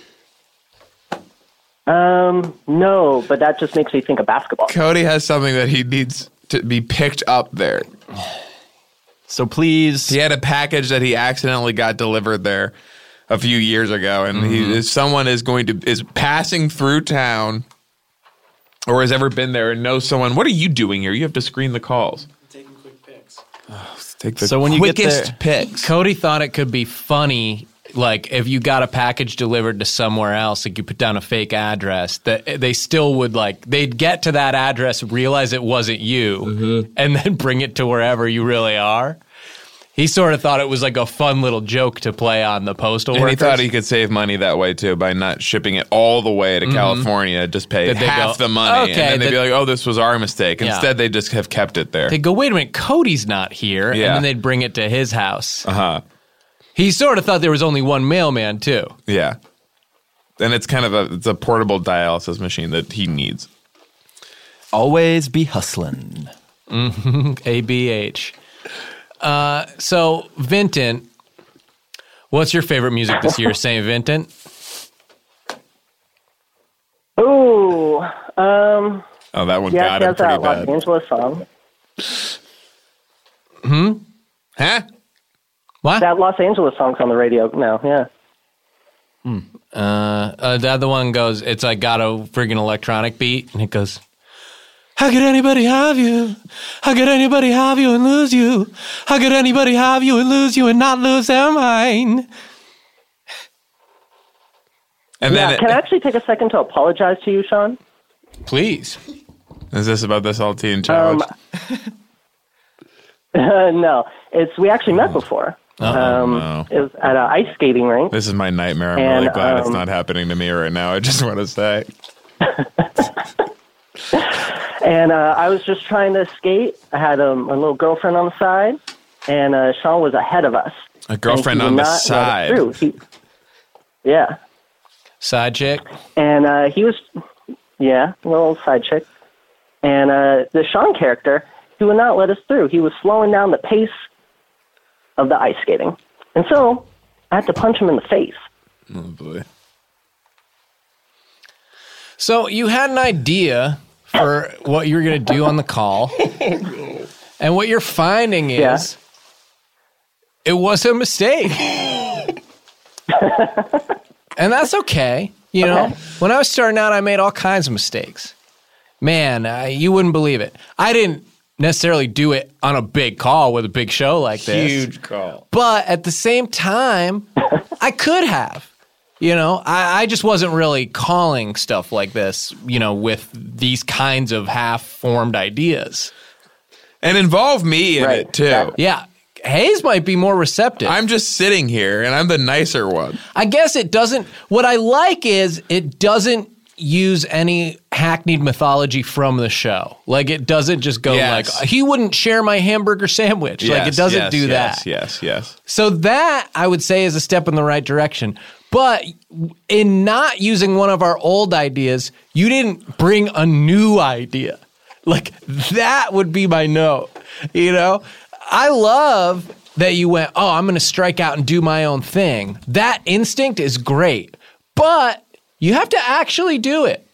Um, no, but that just makes me think of basketball. Cody has something that he needs to be picked up there. So please. He had a package that he accidentally got delivered there a few years ago, and he, if someone is going to is passing through town or has ever been there and knows someone. What are you doing here? You have to screen the calls. Taking quick pics. Oh, take the So when you get quickest there- picks. Cody thought it could be funny, like if you got a package delivered to somewhere else, like you put down a fake address, that they still would like they'd get to that address, realize it wasn't you, Mm-hmm. and then bring it to wherever you really are. He sort of thought it was like a fun little joke to play on the postal And he workers. thought he could save money that way too by not shipping it all the way to California, just pay That they half go, the money, "Okay, and then they'd be that- like, "Oh, this was our mistake." Yeah. Instead, they just have kept it there. They go, wait a minute, Cody's not here, Yeah. and then they'd bring it to his house. Uh huh. He sort of thought there was only one mailman too. Yeah. And it's kind of a it's a portable dialysis machine that he needs. Always be hustling. A B H. Uh, so, Vinton, what's your favorite music this year, Saint Vinton? Ooh, um, Oh, that one yeah, got he him has pretty that Los bad. Angeles song. Huh? What? That Los Angeles song's on the radio now, yeah. Uh, uh, the other one goes, it's like got a friggin' electronic beat, and it goes, how could anybody have you? How could anybody have you and lose you? How could anybody have you and lose you and not lose their mind? And yeah, then can I it, actually take a second to apologize to you, Sean? Please. is this about the saltine challenge? Um, no, it's we actually met before. um, no. It was at an ice skating rink. This is my nightmare. I'm and, really glad it's um, not happening to me right now. I just want to say. And uh, I was just trying to skate. I had um, a little girlfriend on the side, and uh, Sean was ahead of us. A girlfriend And he on would the not let us side. through. He- yeah. Side chick? And uh, he was, yeah, a little side chick. And uh, the Sean character, he would not let us through. He was slowing down the pace of the ice skating. And so I had to punch him in the face. Oh, boy. So you had an idea for what you were going to do on the call. And what you're finding is Yeah. it was a mistake. And that's okay. You know, Okay. when I was starting out, I made all kinds of mistakes. Man, uh, you wouldn't believe it. I didn't necessarily do it on a big call with a big show like this. Huge call. But at the same time, I could have. You know, I, I just wasn't really calling stuff like this, you know, with these kinds of half-formed ideas. And involve me in Right. it, too. Yeah. Hayes might be more receptive. I'm just sitting here, and I'm the nicer one. I guess it doesn't. What I like is it doesn't use any hackneyed mythology from the show. Like it doesn't just go Yes. like he wouldn't share my hamburger sandwich. like it Yes, doesn't yes, do yes, that. Yes, yes. So that I would say is a step in the right direction. But in not using one of our old ideas, you didn't bring a new idea. Like that would be my note. You know, I love that you went, oh, I'm going to strike out and do my own thing. That instinct is great, but you have to actually do it.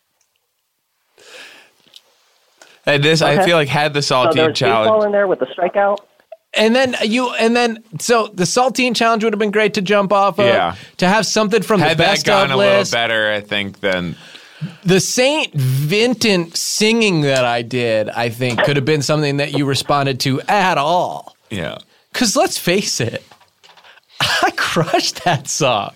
And this, I Okay. feel like, had the So saltine there's baseball challenge. in there with the strikeout. And then you, and then so the saltine challenge would have been great to jump off of. Yeah. To have something from Had the that best gone of a little list. better, I think, than The Saint Vincent singing that I did, I think, could have been something that you responded to at all. yeah. Because let's face it, I crushed that song.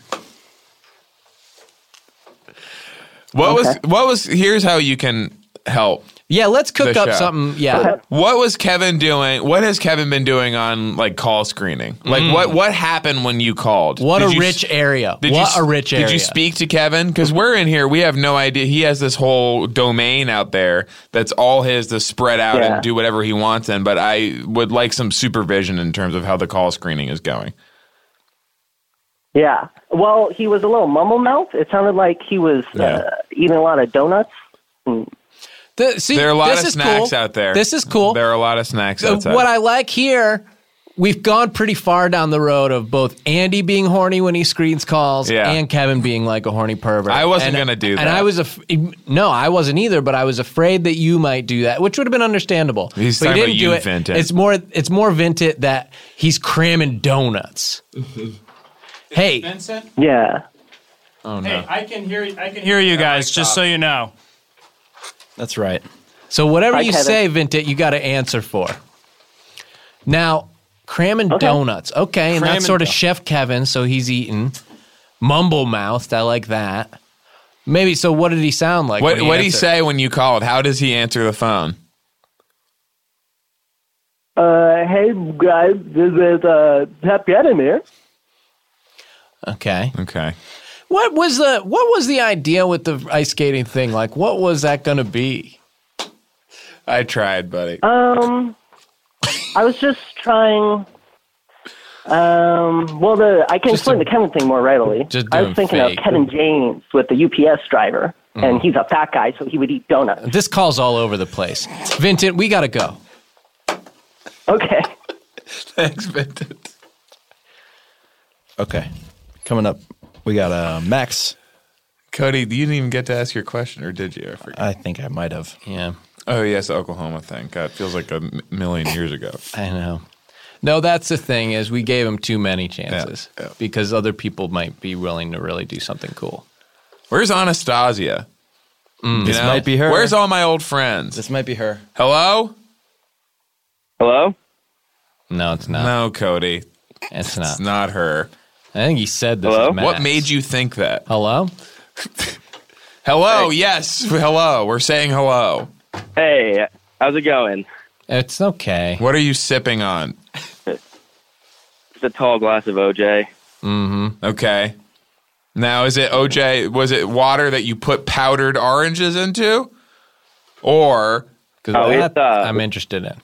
What Okay. was what was? Here's how you can help. Yeah, let's cook The up show. something. Yeah. What was Kevin doing? What has Kevin been doing on like call screening? Like what what happened when you called? Mm. What Did a you rich s- area. Did What you, a rich Did area. you speak to Kevin? Because we're in here, we have no idea. He has this whole domain out there that's all his to spread out Yeah. and do whatever he wants in. But I would like some supervision in terms of how the call screening is going. Yeah. Well, he was a little mumble mouth. It sounded like he was Yeah. uh, eating a lot of donuts. And The- see, There are a lot this of is snacks cool. out there. This is cool. There are a lot of snacks Uh, outside. What I like here, we've gone pretty far down the road of both Andy being horny when he screens calls Yeah. and Kevin being like a horny pervert. I wasn't And- gonna do And that. I was, af- no, I wasn't either, but I was afraid that you might do that, which would have been understandable. He's but you talking didn't about do you, it. Vincent. It's more, it's more Vincent that he's cramming donuts. Hey, Vincent? yeah. oh no. Hey, I can hear I can hear you guys, just so you know. That's right. so whatever Hi, you Kevin. say, Vincent, you got to answer for. Now, cramming Okay. donuts. Okay, and Cramming that's sort of do- Chef Kevin, so he's eating. Mumble mouthed, I like that. Maybe, so what did he sound like? What when he what did he answered? say when you called? How does he answer the phone? Uh, hey, guys, this is uh, Happy Adam here. Okay. Okay. What was the what was the idea with the ice skating thing? Like, what was that going to be? I tried, buddy. Um, I was just trying. Um, well, the I can Just explain a- the Kevin thing more readily. just I doing was thinking fake. of Kevin James with the U P S driver, and he's a fat guy, so he would eat donuts. This call's all over the place. Vincent, we got to go. Okay. Thanks, Vincent. Okay. Coming up, we got uh, Max. Cody, you didn't even get to ask your question, or did you? I forget. I think I might have. Yeah, Oh, yes, the Oklahoma thing. God, it feels like a m- million years ago. I know. No, that's the thing is we gave him too many chances Yeah, yeah. because other people might be willing to really do something cool. Where's Anastasia? You This know? might be her. Where's all my old friends? This might be her. Hello? Hello? No, it's not. No, Cody. It's It's not. not her. I think he said this. Hello? is Max. What made you think that? Hello? Hello, yes. Hello. We're saying hello. Hey, how's it going? It's okay. What are you sipping on? It's a tall glass of O J. Mm-hmm. Okay. Now, is it O J? Was it water that you put powdered oranges into? Or Because Oh, that it's, uh, I'm interested in.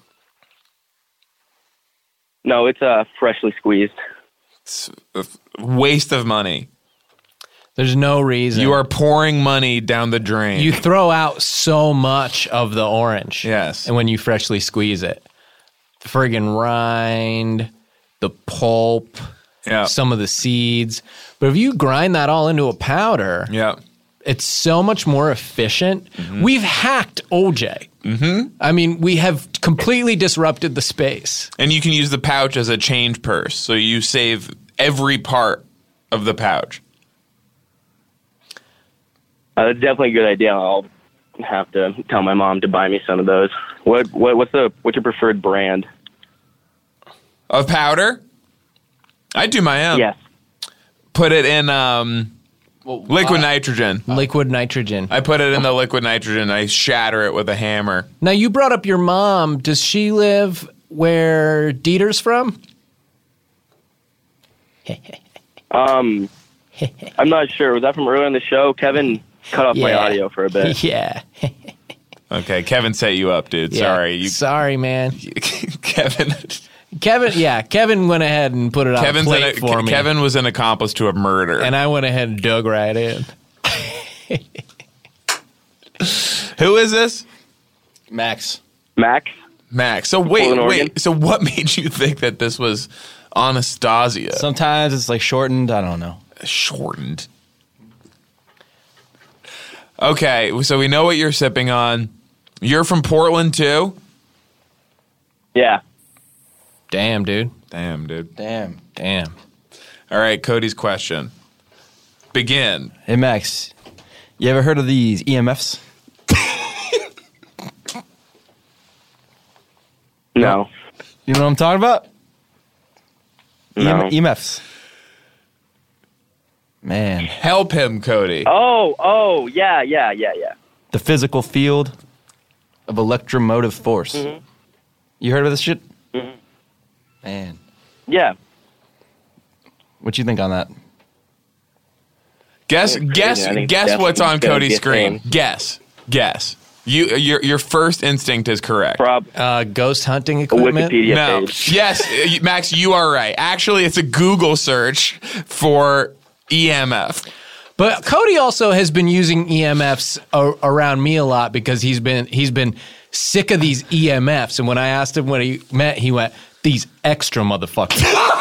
No, it's uh, freshly squeezed. it's a waste of money? There's no reason. You are pouring money down the drain. You throw out so much of the orange. Yes. And when you freshly squeeze it, the friggin' rind, the pulp, yeah. some of the seeds. But if you grind that all into a powder, Yeah. it's so much more efficient. We've hacked O J. Mm-hmm. I mean, we have completely disrupted the space. And you can use the pouch as a change purse. So you save every part of the pouch. Uh, that's definitely a good idea. I'll have to tell my mom to buy me some of those. What what what's the what's your preferred brand of powder? I do my own. Yes. Put it in um, liquid nitrogen. Liquid nitrogen. I put it in the liquid nitrogen. I shatter it with a hammer. Now, you brought up your mom. Does she live where Dieter's from? Um, I'm not sure. Was that from earlier in the show? Kevin cut off my Yeah. audio for a bit. Yeah. Okay, Kevin set you up, dude. Yeah. Sorry. You, Sorry, man. Kevin. Kevin, yeah, Kevin went ahead and put it on Kevin's a plate an, for me. Kevin was an accomplice to a murder. And I went ahead and dug right in. Who is this? Max. Max? Max. So wait, Portland, wait. Oregon. So what made you think that this was Anastasia? Sometimes it's like shortened. I don't know. Shortened. Okay, so we know what you're sipping on. You're from Portland too? Yeah. Damn, dude. Damn, dude. Damn. Damn. All right, Cody's question. Begin. Hey, Max. You ever heard of these E M Fs? No. You know what I'm talking about? No. E M Fs. Man. Help him, Cody. Oh, oh, yeah, yeah, yeah, yeah. The physical field of electromotive force. Mm-hmm. You heard of this shit? Mm-hmm. Man. Yeah. What you think on that? Guess, Yeah, guess, I think guess definitely what's on gonna Cody's be a screen. thing. Guess, guess. You, your, your first instinct is correct. Prob- Uh, ghost hunting equipment? Wikipedia No. page. Yes, uh, Max, you are right. Actually, it's a Google search for E M F. But Cody also has been using E M Fs a- around me a lot because he's been he's been sick of these E M Fs. And when I asked him what he meant, he went, "These extra motherfuckers."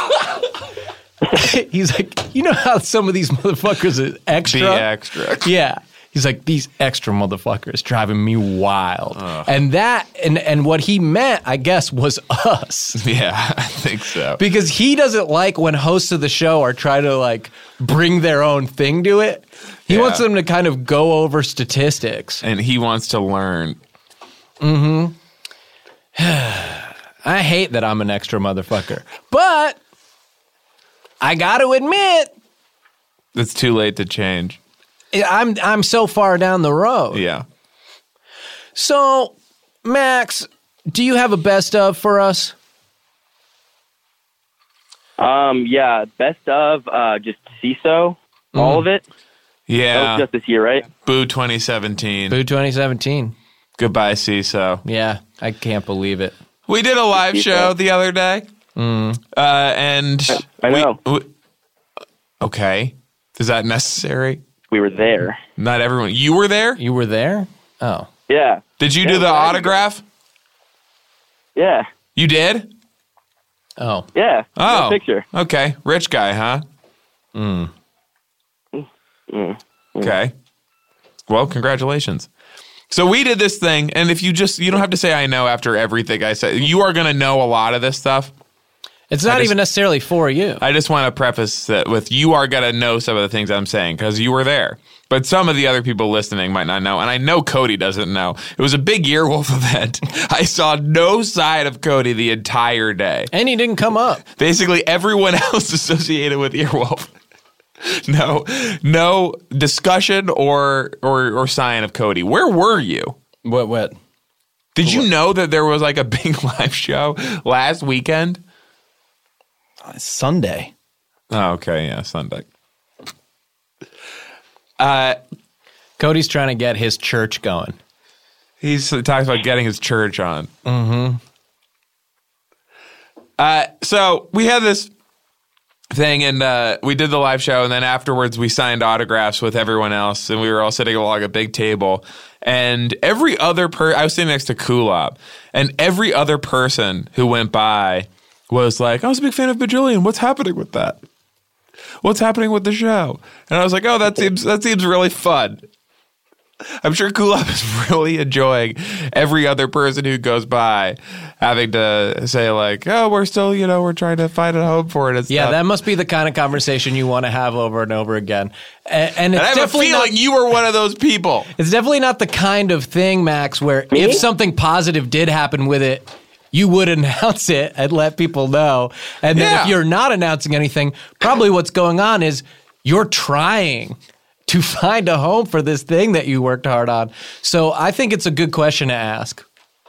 He's like, you know how some of these motherfuckers are extra? The extra. Yeah. He's like, these extra motherfuckers driving me wild. And that, and, and what he meant, I guess, was us. Yeah, I think so. Because he doesn't like when hosts of the show are trying to like bring their own thing to it. He Yeah. wants them to kind of go over statistics. And he wants to learn. Mm-hmm. I hate that I'm an extra motherfucker. But I got to admit, It's too late to change. I'm I'm so far down the road. Yeah. So, Max, do you have a best of for us? Um, yeah, best of, uh, just C I S O, all of it. That Yeah. was just this year, right? Boo twenty seventeen. Boo twenty seventeen. Goodbye, C I S O. Yeah, I can't believe it. We did a live show the other day. Mm. Uh, and I know. We, we, okay. Is that necessary? We were there. Not everyone. You were there? You were there? Oh. Yeah. Did you Yeah, do the but I- autograph? Yeah. You did? Oh. Yeah. Oh. Picture. Okay. Rich guy, huh? Mm. Mm. Okay. Well, congratulations. So we did this thing, and if you just, you don't have to say I know after everything I said. You are going to know a lot of this stuff. It's not I just- even necessarily for you. I just want to preface that with you are going to know some of the things I'm saying because you were there. But some of the other people listening might not know. And I know Cody doesn't know. It was a big Earwolf event. I saw no side of Cody the entire day. And he didn't come up. Basically, everyone else associated with Earwolf. No, no discussion or, or or sign of Cody. Where were you? What? What? Did you know that there was like a big live show last weekend? Uh, Sunday. Oh, okay, yeah, Sunday. Uh, Cody's trying to get his church going. He's talks about getting his church on. Mm-hmm. Uh, so we had this thing, and uh, we did the live show, and then afterwards we signed autographs with everyone else, and we were all sitting along a big table. And every other per I was sitting next to Kulop, and every other person who went by was like, I was a big fan of Bajillion. What's happening with that? What's happening with the show? And I was like, oh, that seems that seems really fun. I'm sure Kulop is really enjoying every other person who goes by having to say like, oh, we're still, you know, we're trying to find a home for it. And Yeah, stuff. that must be the kind of conversation you want to have over and over again. And, and, And it's I have a definitely feeling not, you were one of those people. It's definitely not the kind of thing, Max, where Me? if something positive did happen with it, you would announce it and let people know. And then Yeah. if you're not announcing anything, probably what's going on is you're trying to find a home for this thing that you worked hard on. So I think it's a good question to ask.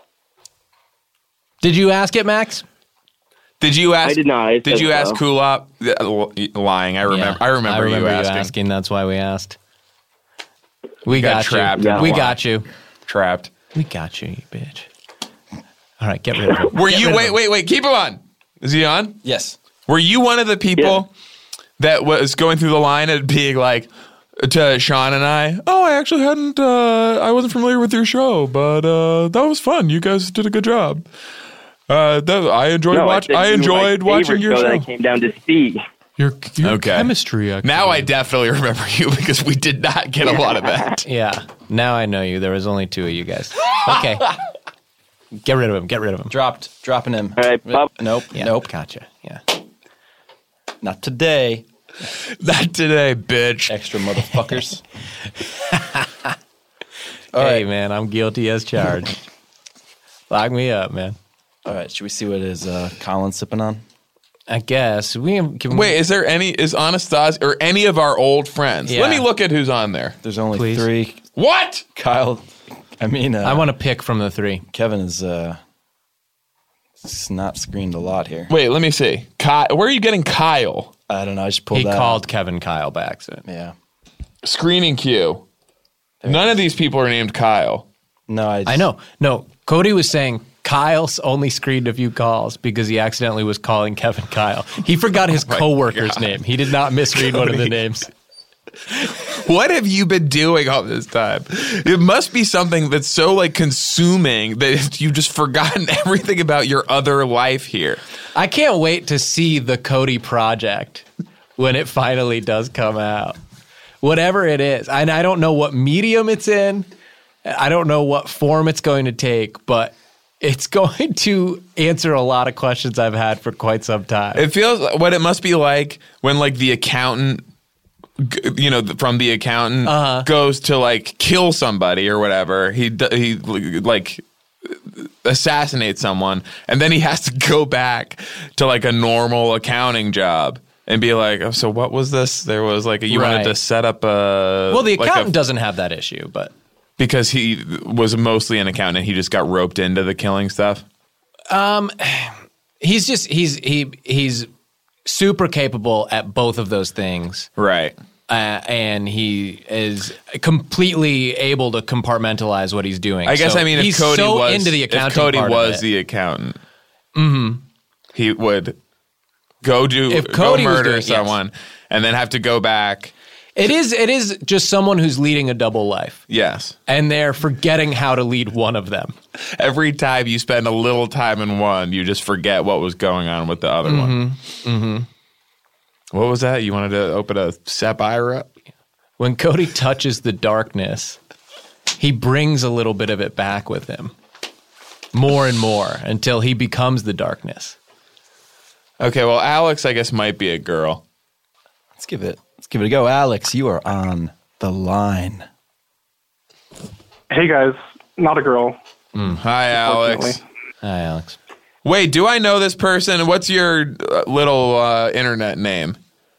Did you ask it, Max? Did you ask? I did not. I Did said you ask so. Kulop? Uh, Lying. I remember. Yeah, I remember, I remember you you asking. asking. That's why we asked. We got got, trapped you. in We a got lie. you. Trapped. We got you, you bitch. All right, get rid of him. Were Get you? rid of Wait, him. wait, wait. Keep him on. Is he on? Yes. Were you one of the people that was going through the line and being like to Sean and I, oh, I actually hadn't, uh, I wasn't familiar with your show, but uh, that was fun. You guys did a good job. Uh, that, I enjoyed No, watch. said I you were my enjoyed watching favorite your show. show. That I came down to see. Your, your Okay. chemistry, actually. Now I definitely remember you because we did not get a lot of that. Yeah, now I know you. There was only two of you guys. Okay. Get rid of him. Get rid of him. Dropped. Dropping him. All right, Bob. Nope. Yeah, Nope. Gotcha. Yeah. Not today. Not today, bitch. Extra motherfuckers. Hey, man, I'm guilty as charged. Lock me up, man. All right. Should we see what is uh, Colin sipping on? I guess. we can Wait, is there any, is Anastasia or any of our old friends? Yeah. Let me look at who's on there. There's only Please. three. What? Kyle. I mean, uh, I want to pick from the three. Kevin is uh, s- not screened a lot here. Wait, let me see. Ky- where are you getting Kyle? I don't know. I just pulled He that. called Kevin Kyle by accident. Yeah. Screening queue. None of these people are named Kyle. No, I. Just, I know. No, Cody was saying Kyle's only screened a few calls because he accidentally was calling Kevin Kyle. He forgot his my coworker's God. name. He did not misread one of the names. What have you been doing all this time? It must be something that's so like consuming that you've just forgotten everything about your other life here. I can't wait to see the Cody project when it finally does come out. Whatever it is. And I don't know what medium it's in. I don't know what form it's going to take, but it's going to answer a lot of questions I've had for quite some time. It feels what it must be like when like the accountant, g- you know, from the accountant Uh-huh. goes to like kill somebody or whatever. He d- he like assassinates someone, and then he has to go back to like a normal accounting job and be like, oh, so what was this? There was like a, you wanted Right. to set up a well, the like accountant a- doesn't have that issue, but because he was mostly an accountant. He just got roped into the killing stuff. Um, he's just he's he he's super capable at both of those things, right? Uh, and he is completely able to compartmentalize what he's doing. I guess So I mean if he's Cody so was into the accounting if Cody part of was it. the accountant, Mhm. he would go do If go Cody was murder doing- yes. someone and then have to go back. It is it is just someone who's leading a double life, Yes. and they're forgetting how to lead one of them. Every time you spend a little time in one, you just forget what was going on with the other one. Mm-hmm. What was that? You wanted to open a Sapphire? When Cody touches the darkness, he brings a little bit of it back with him, more and more, until he becomes the darkness. Okay, well, Alex, I guess, might be a girl. Let's give it. Let's give it a go, Alex. You are on the line. Hey guys, not a girl. Hi, Alex. Hi, Alex. Wait, do I know this person? What's your uh, little uh, internet name?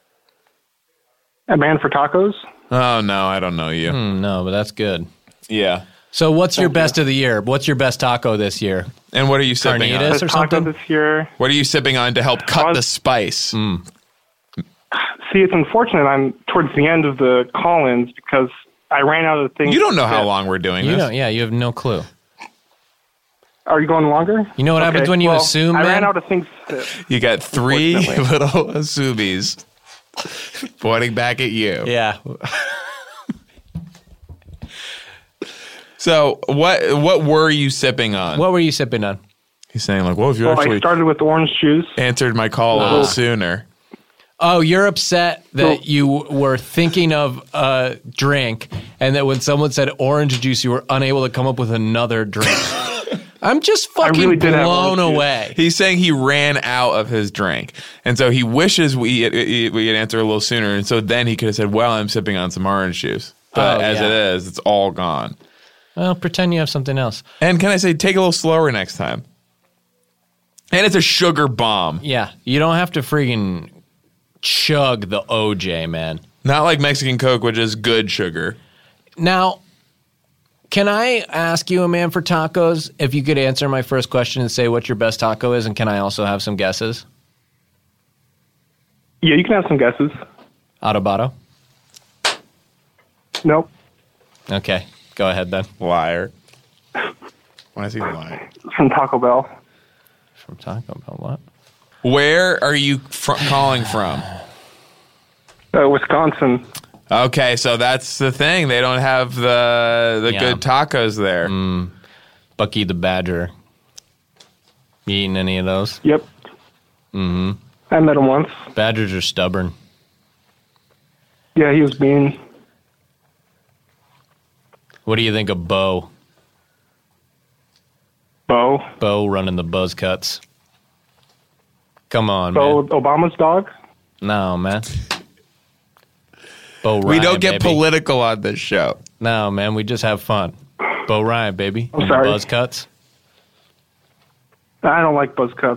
A man for tacos. Oh, no, I don't know you. Hmm, no, but that's good. Yeah. So what's your best of the year? What's your best taco this year? And what are you sipping on? Carnitas or something? This year. What are you sipping on to help cut the spice? Mm. See, it's unfortunate I'm towards the end of the call-ins because I ran out of things. You don't know to how fit. long we're doing You this. don't, yeah, you have no clue. Are you going longer? You know what happens Okay, when you well, assume, I man? ran out of things to fit. You got three Unfortunately. little Azumis pointing back at you. Yeah. So what what were you sipping on? What were you sipping on? He's saying like, well, if you Well, I actually started with orange juice. answered my call a Ah. little sooner. Oh, you're upset that you were thinking of a drink and that when someone said orange juice, you were unable to come up with another drink. I'm just fucking really did have blown orange juice. away. He's saying he ran out of his drink. And so he wishes we we had answered a little sooner. And so then he could have said, well, I'm sipping on some orange juice. But Oh, as yeah. it is, it's all gone. Well, pretend you have something else. And can I say, take it a little slower next time. And it's a sugar bomb. Yeah, you don't have to freaking chug the O J, man. Not like Mexican Coke, which is good sugar. Now, can I ask you, a man for tacos, if you could answer my first question and say what your best taco is, and can I also have some guesses? Yeah, you can have some guesses. Autobotto? Nope. Okay, go ahead then. Liar. Why is he lying? From Taco Bell. From Taco Bell, what? Where are you fr- calling from? Uh, Wisconsin. Okay, so that's the thing. They don't have the the Yeah. good tacos there. Mm, Bucky the Badger. You eating any of those? Yep. Mm-hmm. I met him once. Badgers are stubborn. Yeah, he was mean. What do you think of Bo? Bo? Bo running the buzz cuts. Come on, Bo, man. Obama's dog? No, man. Bo Ryan, We don't get baby. political on this show. No, man. We just have fun. Bo Ryan, baby. I'm and the sorry. buzz cuts. I don't like buzz cuts.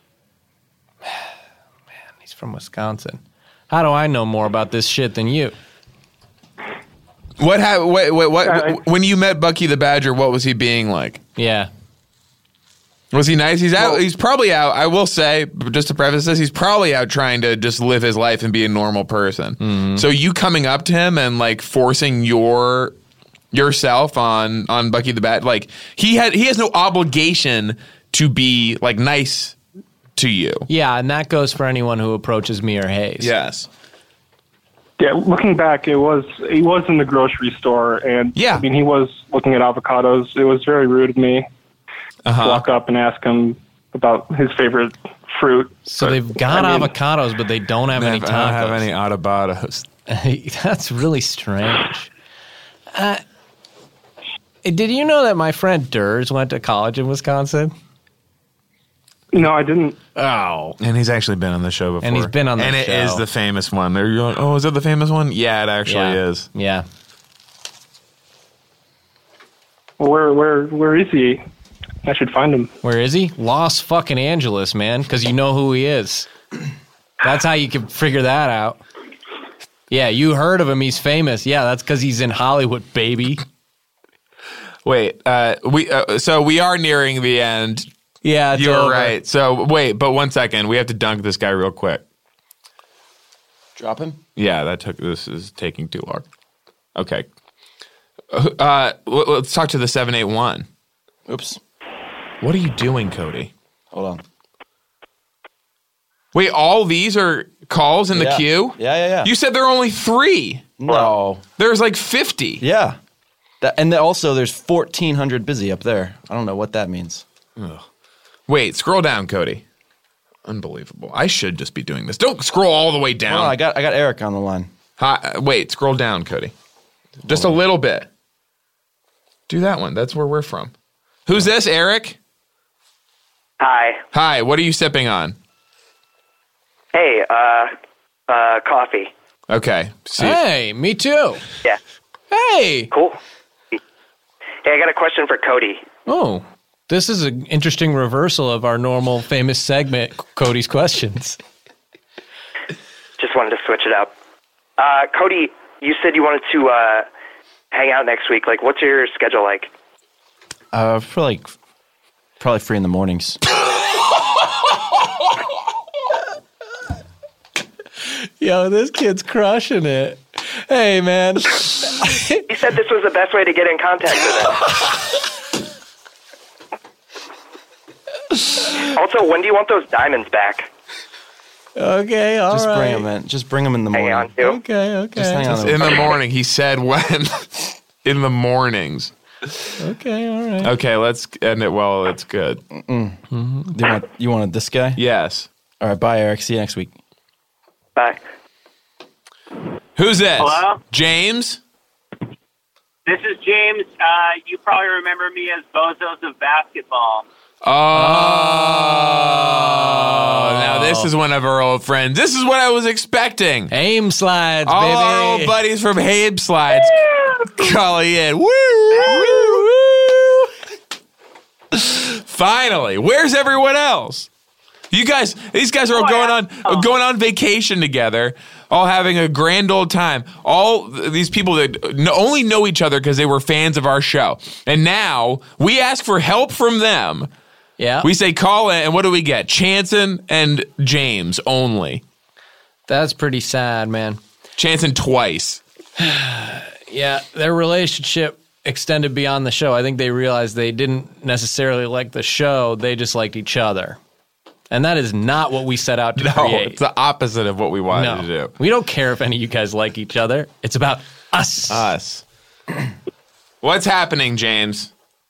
He's from Wisconsin. How do I know more about this shit than you? What ha- what, what, what I- when you met Bucky the Badger, what was he being like? Yeah. Was he nice? He's out. Well- he's probably out. I will say, just to preface this, he's probably out trying to just live his life and be a normal person. Mm-hmm. So you coming up to him and like forcing your yourself on on Bucky the Badger, like he had he has no obligation to be like nice to you. Yeah, and that goes for anyone who approaches me or Hayes. Yes. Yeah, looking back, it was he was in the grocery store, and yeah. I mean, he was looking at avocados. It was very rude of me uh-huh. to walk up and ask him about his favorite fruit. So But, they've got I mean, avocados, but they don't have They any have- tacos. I don't have any autobotos. That's really strange. Uh, did you know that my friend Durs went to college in Wisconsin? No, I didn't. Oh. And he's actually been on the show before. And he's been on the and show. And it is the famous one. They're like, oh, is it the famous one? Yeah, it actually Yeah. is. Yeah. Well, where where where is he? I should find him. Where is he? Los fucking Angeles, man, because you know who he is. That's how you can figure that out. Yeah, you heard of him. He's famous. Yeah, that's because he's in Hollywood, baby. Wait, uh, we uh, so we are nearing the end. Yeah, it's you're over. right. So wait, but one second, we have to dunk this guy real quick. Drop him? Yeah, that took. This is taking too long. Okay. Uh, l- let's talk to the seven eight one. Oops. What are you doing, Cody? Hold on. Wait, all these are calls in the Yeah. queue? Yeah, yeah, yeah. You said there are only three. No. There's like fifty. Yeah. That, and then also there's fourteen hundred busy up there. I don't know what that means. Ugh. Wait, scroll down, Cody. Unbelievable. I should just be doing this. Don't scroll all the way down. Hold on, I got I got Eric on the line. Hi, uh, wait, scroll down, Cody. Just a little bit. Do that one. That's where we're from. Who's this, Eric? Hi. Hi, what are you sipping on? Hey, uh, uh, coffee. Okay. See. Hey, me too. Yeah. Hey. Cool. Hey, I got a question for Cody. Oh, this is an interesting reversal of our normal famous segment, Cody's Questions. Just wanted to switch it up. Uh, Cody, you said you wanted to, uh, hang out next week. Like, what's your schedule like? Uh, for like probably free in the mornings. Yo, this kid's crushing it. Hey, man. You said this was the best way to get in contact with him. Also, when do you want those diamonds back? Okay, all right. Just bring him in. Just bring him in the morning. on to. Okay, okay. Just hang on. Just in the morning. He said when. In the mornings. Okay, all right. Okay, let's end it while it's good. Mm-mm. You want you wanted this guy? Yes. All right, bye, Eric. See you next week. Bye. Who's this? Hello? James? This is James. Uh, you probably remember me as Bozos of Basketball. Oh, now this is one of our old friends. This is what I was expecting. Aim Slides, All baby. our old buddies from Aim Slides calling in. Woo, woo, woo. Finally, where's everyone else? You guys, these guys are all going on going on vacation together, all having a grand old time. All these people that n- only know each other because they were fans of our show. And now we ask for help from them. Yeah. We say call in, and what do we get? Chanson and James only. That's pretty sad, man. Chanson twice. Yeah, their relationship extended beyond the show. I think they realized they didn't necessarily like the show. They just liked each other. And that is not what we set out to No, create. it's the opposite of what we wanted No. to do. We don't care if any of you guys like each other. It's about us. Us. What's happening, James?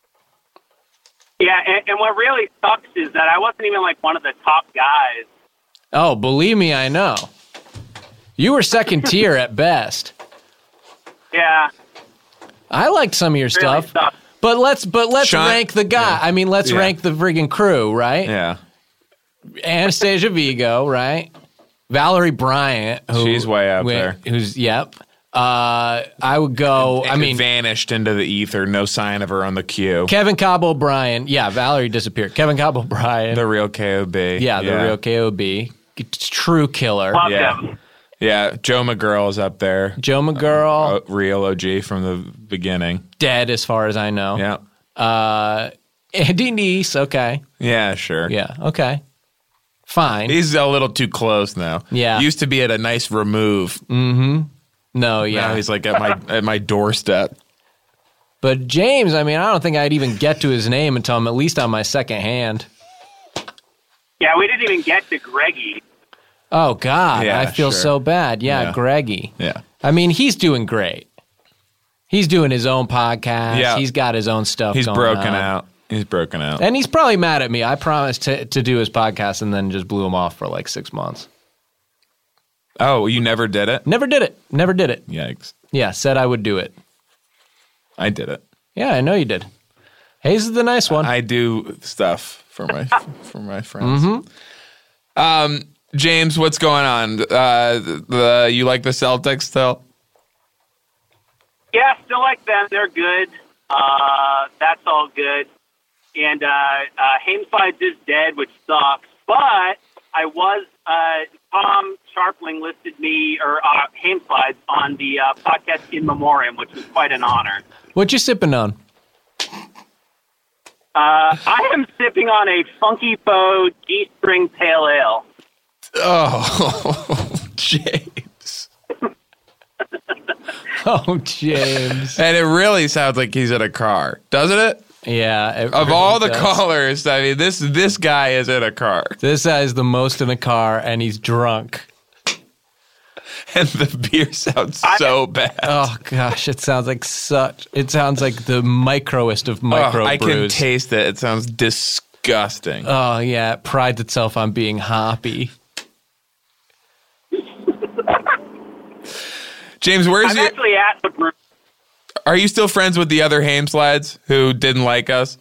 Yeah, and, and what really sucks is that I wasn't even like one of the top guys. Oh, believe me, I know. You were second tier at best. Yeah. I liked some of your Really stuff. sucks. But let's but let's Sean- rank the guy. I mean, let's Yeah. rank the friggin' crew, right? Yeah. Anastasia Vigo, right? Valerie Bryant, who She's way up went- there. Who's yep. Uh, I would go. I mean, vanished into the ether. No sign of her on the queue. Kevin Cobb O'Brien. Yeah, Valerie disappeared. Kevin Cobb O'Brien. The real K O B. yeah, the real K O B. True killer. Love Yeah. him. Yeah, Joe McGurl is up there. Joe McGurl, Uh, real O G from the beginning. dead as far as I know. Yeah. Uh, Andy Neese. Okay. Yeah, sure. Yeah. Okay. Fine. He's a little too close now. Yeah. Used to be at a nice remove. Mm-hmm. No. Yeah. Now he's like at my at my doorstep. But James, I mean, I don't think I'd even get to his name until I'm at least on my second hand. Yeah, we didn't even get to Greggy. Oh, God. Yeah, I feel sure. so bad. Yeah, Yeah. Greggy. Yeah. I mean, he's doing great. He's doing his own podcast. Yeah. He's got his own stuff He's going broken on. out. He's broken out. And he's probably mad at me. I promised to, to do his podcast and then just blew him off for like six months. Oh, you never did it? Never did it. Never did it. Yikes. Yeah, said I would do it. I did it. Yeah, I know you did. Hayes is the nice one. I do stuff for my for my friends. Mm-hmm. Um, James, what's going on? Uh, the, the you like the Celtics still? Yeah, still like them. They're good. Uh, that's all good. And uh, uh, Hameslides is dead, which sucks. But I was uh, Tom Sharpling listed me or uh, Hameslides on the uh, podcast in memoriam, which was quite an honor. What you sipping on? Uh, I am sipping on a Funky Foe G-String Pale Ale. Oh, James. Oh, James. And it really sounds like he's in a car, doesn't it? Yeah. It Of really all the does. callers, I mean, this this guy is in a car. This guy is the most in a car, and he's drunk. And the beer sounds so bad. Oh, gosh. It sounds like such... It sounds like the microest of micro Oh, I can brews. taste it. It sounds disgusting. Oh, yeah. It prides itself on being hoppy. James, where's I'm your... actually at the brew. Are you still friends with the other Hameslides who didn't like us?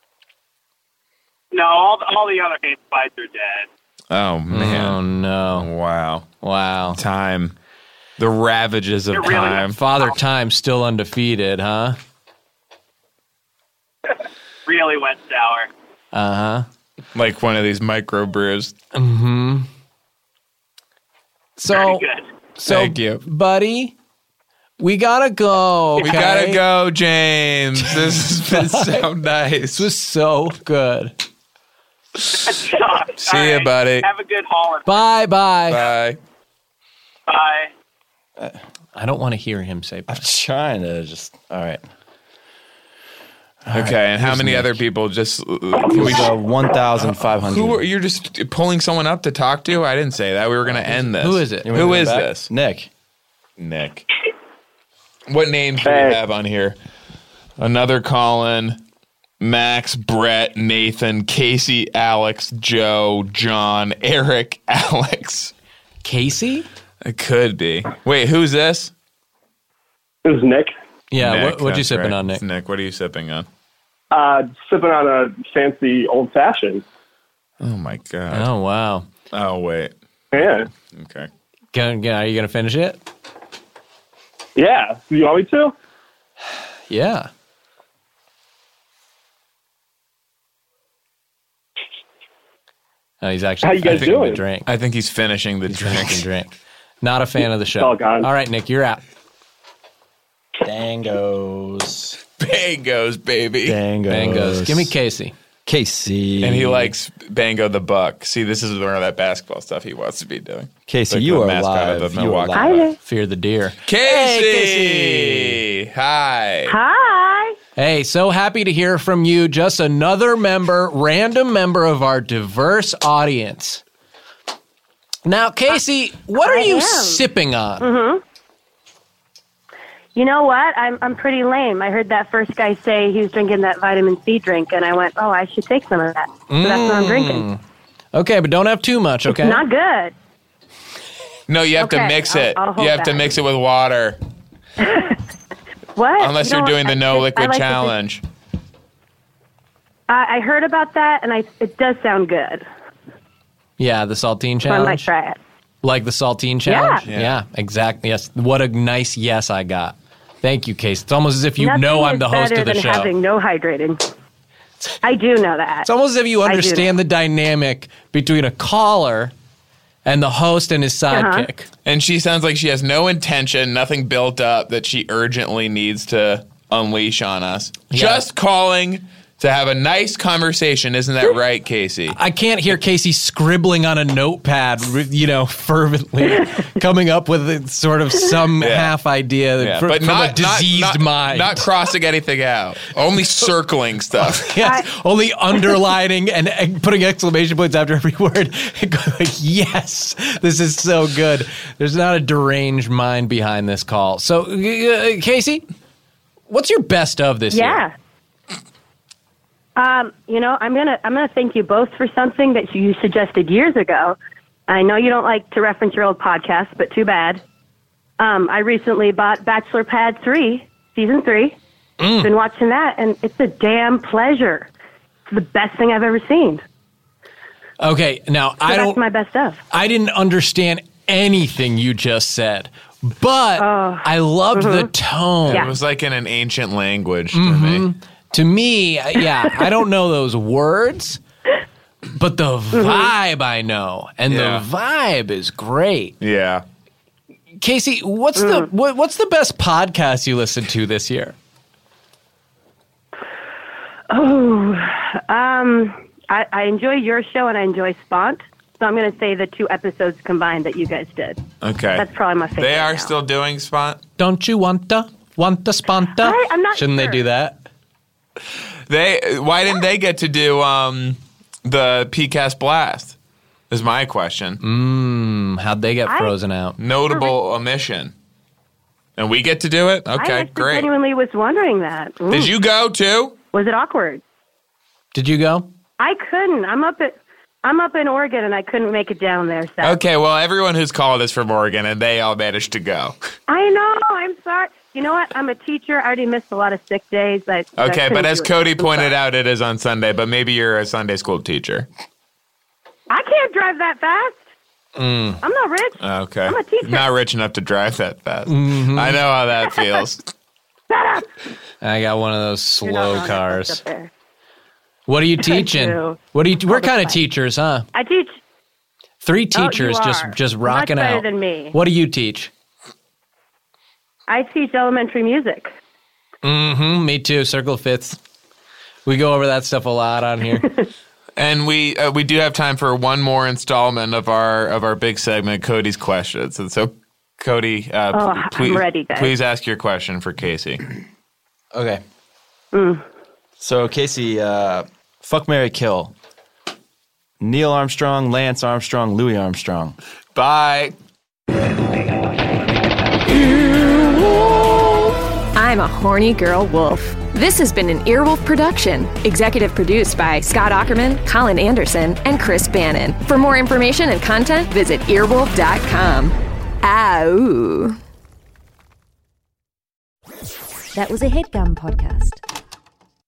No, all the, all the other Hameslides are dead. Oh, man. Oh, no. Wow. Wow. Time. The ravages of It really time. Father Time's still undefeated, huh? Really went sour. Uh-huh. Like one of these microbrews. Mm-hmm. So, Very good. so, Thank you. buddy, we gotta go. We okay? gotta go, James. This has been so nice. This was so good. See See ya, buddy. Have a good holiday. Bye, bye. Bye. Bye. I don't want to hear him say bye. I'm trying to just. All right. Okay, and how Here's many Nick. other people just... Can We we got one thousand five hundred. Who are you're just pulling someone up to talk to? I didn't say that. We were going to end this. Who is it? You want me Who to go is back? this? Nick. Nick. What names do Hey. we have on here? Another Colin, Max, Brett, Nathan, Casey, Alex, Joe, John, Eric, Alex, Casey? It could be. Wait, who's this? This is Nick. Yeah, Nick, what, what you that's sipping right. on, Nick? It's Nick, what are you sipping on? Uh, sipping on a fancy old fashioned. Oh my god. Oh, wow. Oh, wait. Yeah. Okay. Can, can, are you going to finish it? Yeah. You want me to? Yeah. Oh, he's actually How you guys finishing doing? the drink. I think he's finishing the He's drink. finishing drink. Not a fan of the show. all gone. All right, Nick, you're out. Dangos. Bangos, baby. Dangos. Bangos. Give me Casey. Casey. And he likes Bango the Buck. See, this is one of that basketball stuff he wants to be doing. Casey, Like you the are mascot of live. the You are Milwaukee live. Fear the deer. Casey! Hey, Casey! Hi. Hi. Hey, so happy to hear from you. Just another member, random member of our diverse audience. Now, Casey, what are I you am. sipping on? Mm-hmm. You know what? I'm I'm pretty lame. I heard that first guy say he was drinking that vitamin C drink, and I went, oh, I should take some of that. So that's what I'm drinking. Okay, but don't have too much, okay? It's not good. No, you have to Okay, mix I'll- it. I'll hold you have to back. mix it with water. What? Unless You you're know, doing the I- no I liquid like to challenge. think- I I heard about that, and I it does sound good. Yeah, the saltine So I might challenge. try it. Like the saltine challenge? Yeah. Yeah, exactly. Yes. What a nice yes I got. Thank you, Casey. It's almost as if you Nothing know I'm is the host better of the than show. having no hydrating. I do know that. It's almost as if you I do understand the dynamic between a caller and the host and his Uh-huh. sidekick. And she sounds like she has no intention, nothing built up that she urgently needs to unleash on us. Yeah. Just calling to have a nice conversation. Isn't that right, Casey? I can't hear Casey scribbling on a notepad, you know, fervently, coming up with a, sort of some Yeah. half idea Yeah, from, but from not, a diseased not, not, mind. Not crossing anything out. Only circling stuff. Yes, only underlining and uh, putting exclamation points after every word. Like, yes, this is so good. There's not a deranged mind behind this call. So, uh, Casey, what's your best of this year? Yeah. Um, you know, I'm gonna I'm gonna thank you both for something that you suggested years ago. I know you don't like to reference your old podcast, but too bad. Um, I recently bought Bachelor Pad three, season three. Mm. Been watching that, and it's a damn pleasure. It's the best thing I've ever seen. Okay, now So I that's don't. my best of. I didn't understand anything you just said, but I loved the mhm. tone. It was like in an ancient language to Mhm. me. To me, uh, yeah, I don't know those words, but the vibe I know, and Yeah. the vibe is great. Yeah. Casey, what's the what, what's the best podcast you listened to this year? Oh, um, I, I enjoy your show and I enjoy Spont. So I'm going to say the two episodes combined that you guys did. Okay. That's probably my favorite. They are now. still doing Spot? Don't you want to want to sponta? I- I'm not Shouldn't they sure. do that? They why didn't they get to do um, the P C A S Blast? Is my question. Mm, how'd they get I- frozen out? Notable omission. And we get to do it? I Okay, actually great. genuinely was wondering that. Ooh. Did you go too? Was it awkward? Did you go? I couldn't. I'm up at I'm up in Oregon and I couldn't make it down there. So. Okay, well, everyone who's called is from Oregon, and they all managed to go. I know. I'm sorry. You know what? I'm a teacher. I already missed a lot of sick days. I, I Okay, couldn't but as do it. Cody I'm pointed sorry. out, it is on Sunday, but maybe you're a Sunday school teacher. I can't drive that fast. Mm. I'm not rich. Okay. I'm a teacher. Not rich enough to drive that fast. Mhm. I know how that feels. Shut up. I got one of those You're not slow wrong. cars. Up there. What are you I teaching? do. What are you? We're the kind of time. teachers, huh? I teach. Three Oh, you teachers just are. just Much rocking better out. than me. What do you teach? I teach elementary music. Mm-hmm. Me too. Circle of fifths. We go over that stuff a lot on here. And we uh, we do have time for one more installment of our of our big segment, Cody's questions. And so, Cody, uh, Oh, p- I'm please, ready, guys. please ask your question for Casey. Okay. Mm. So, Casey, uh, fuck, marry, kill. Neil Armstrong, Lance Armstrong, Louis Armstrong. Bye. I'm a horny girl wolf. This has been an Earwolf production, executive produced by Scott Ackerman, Colin Anderson, and Chris Bannon. For more information and content, visit earwolf dot com. Ow. That was a HeadGum podcast.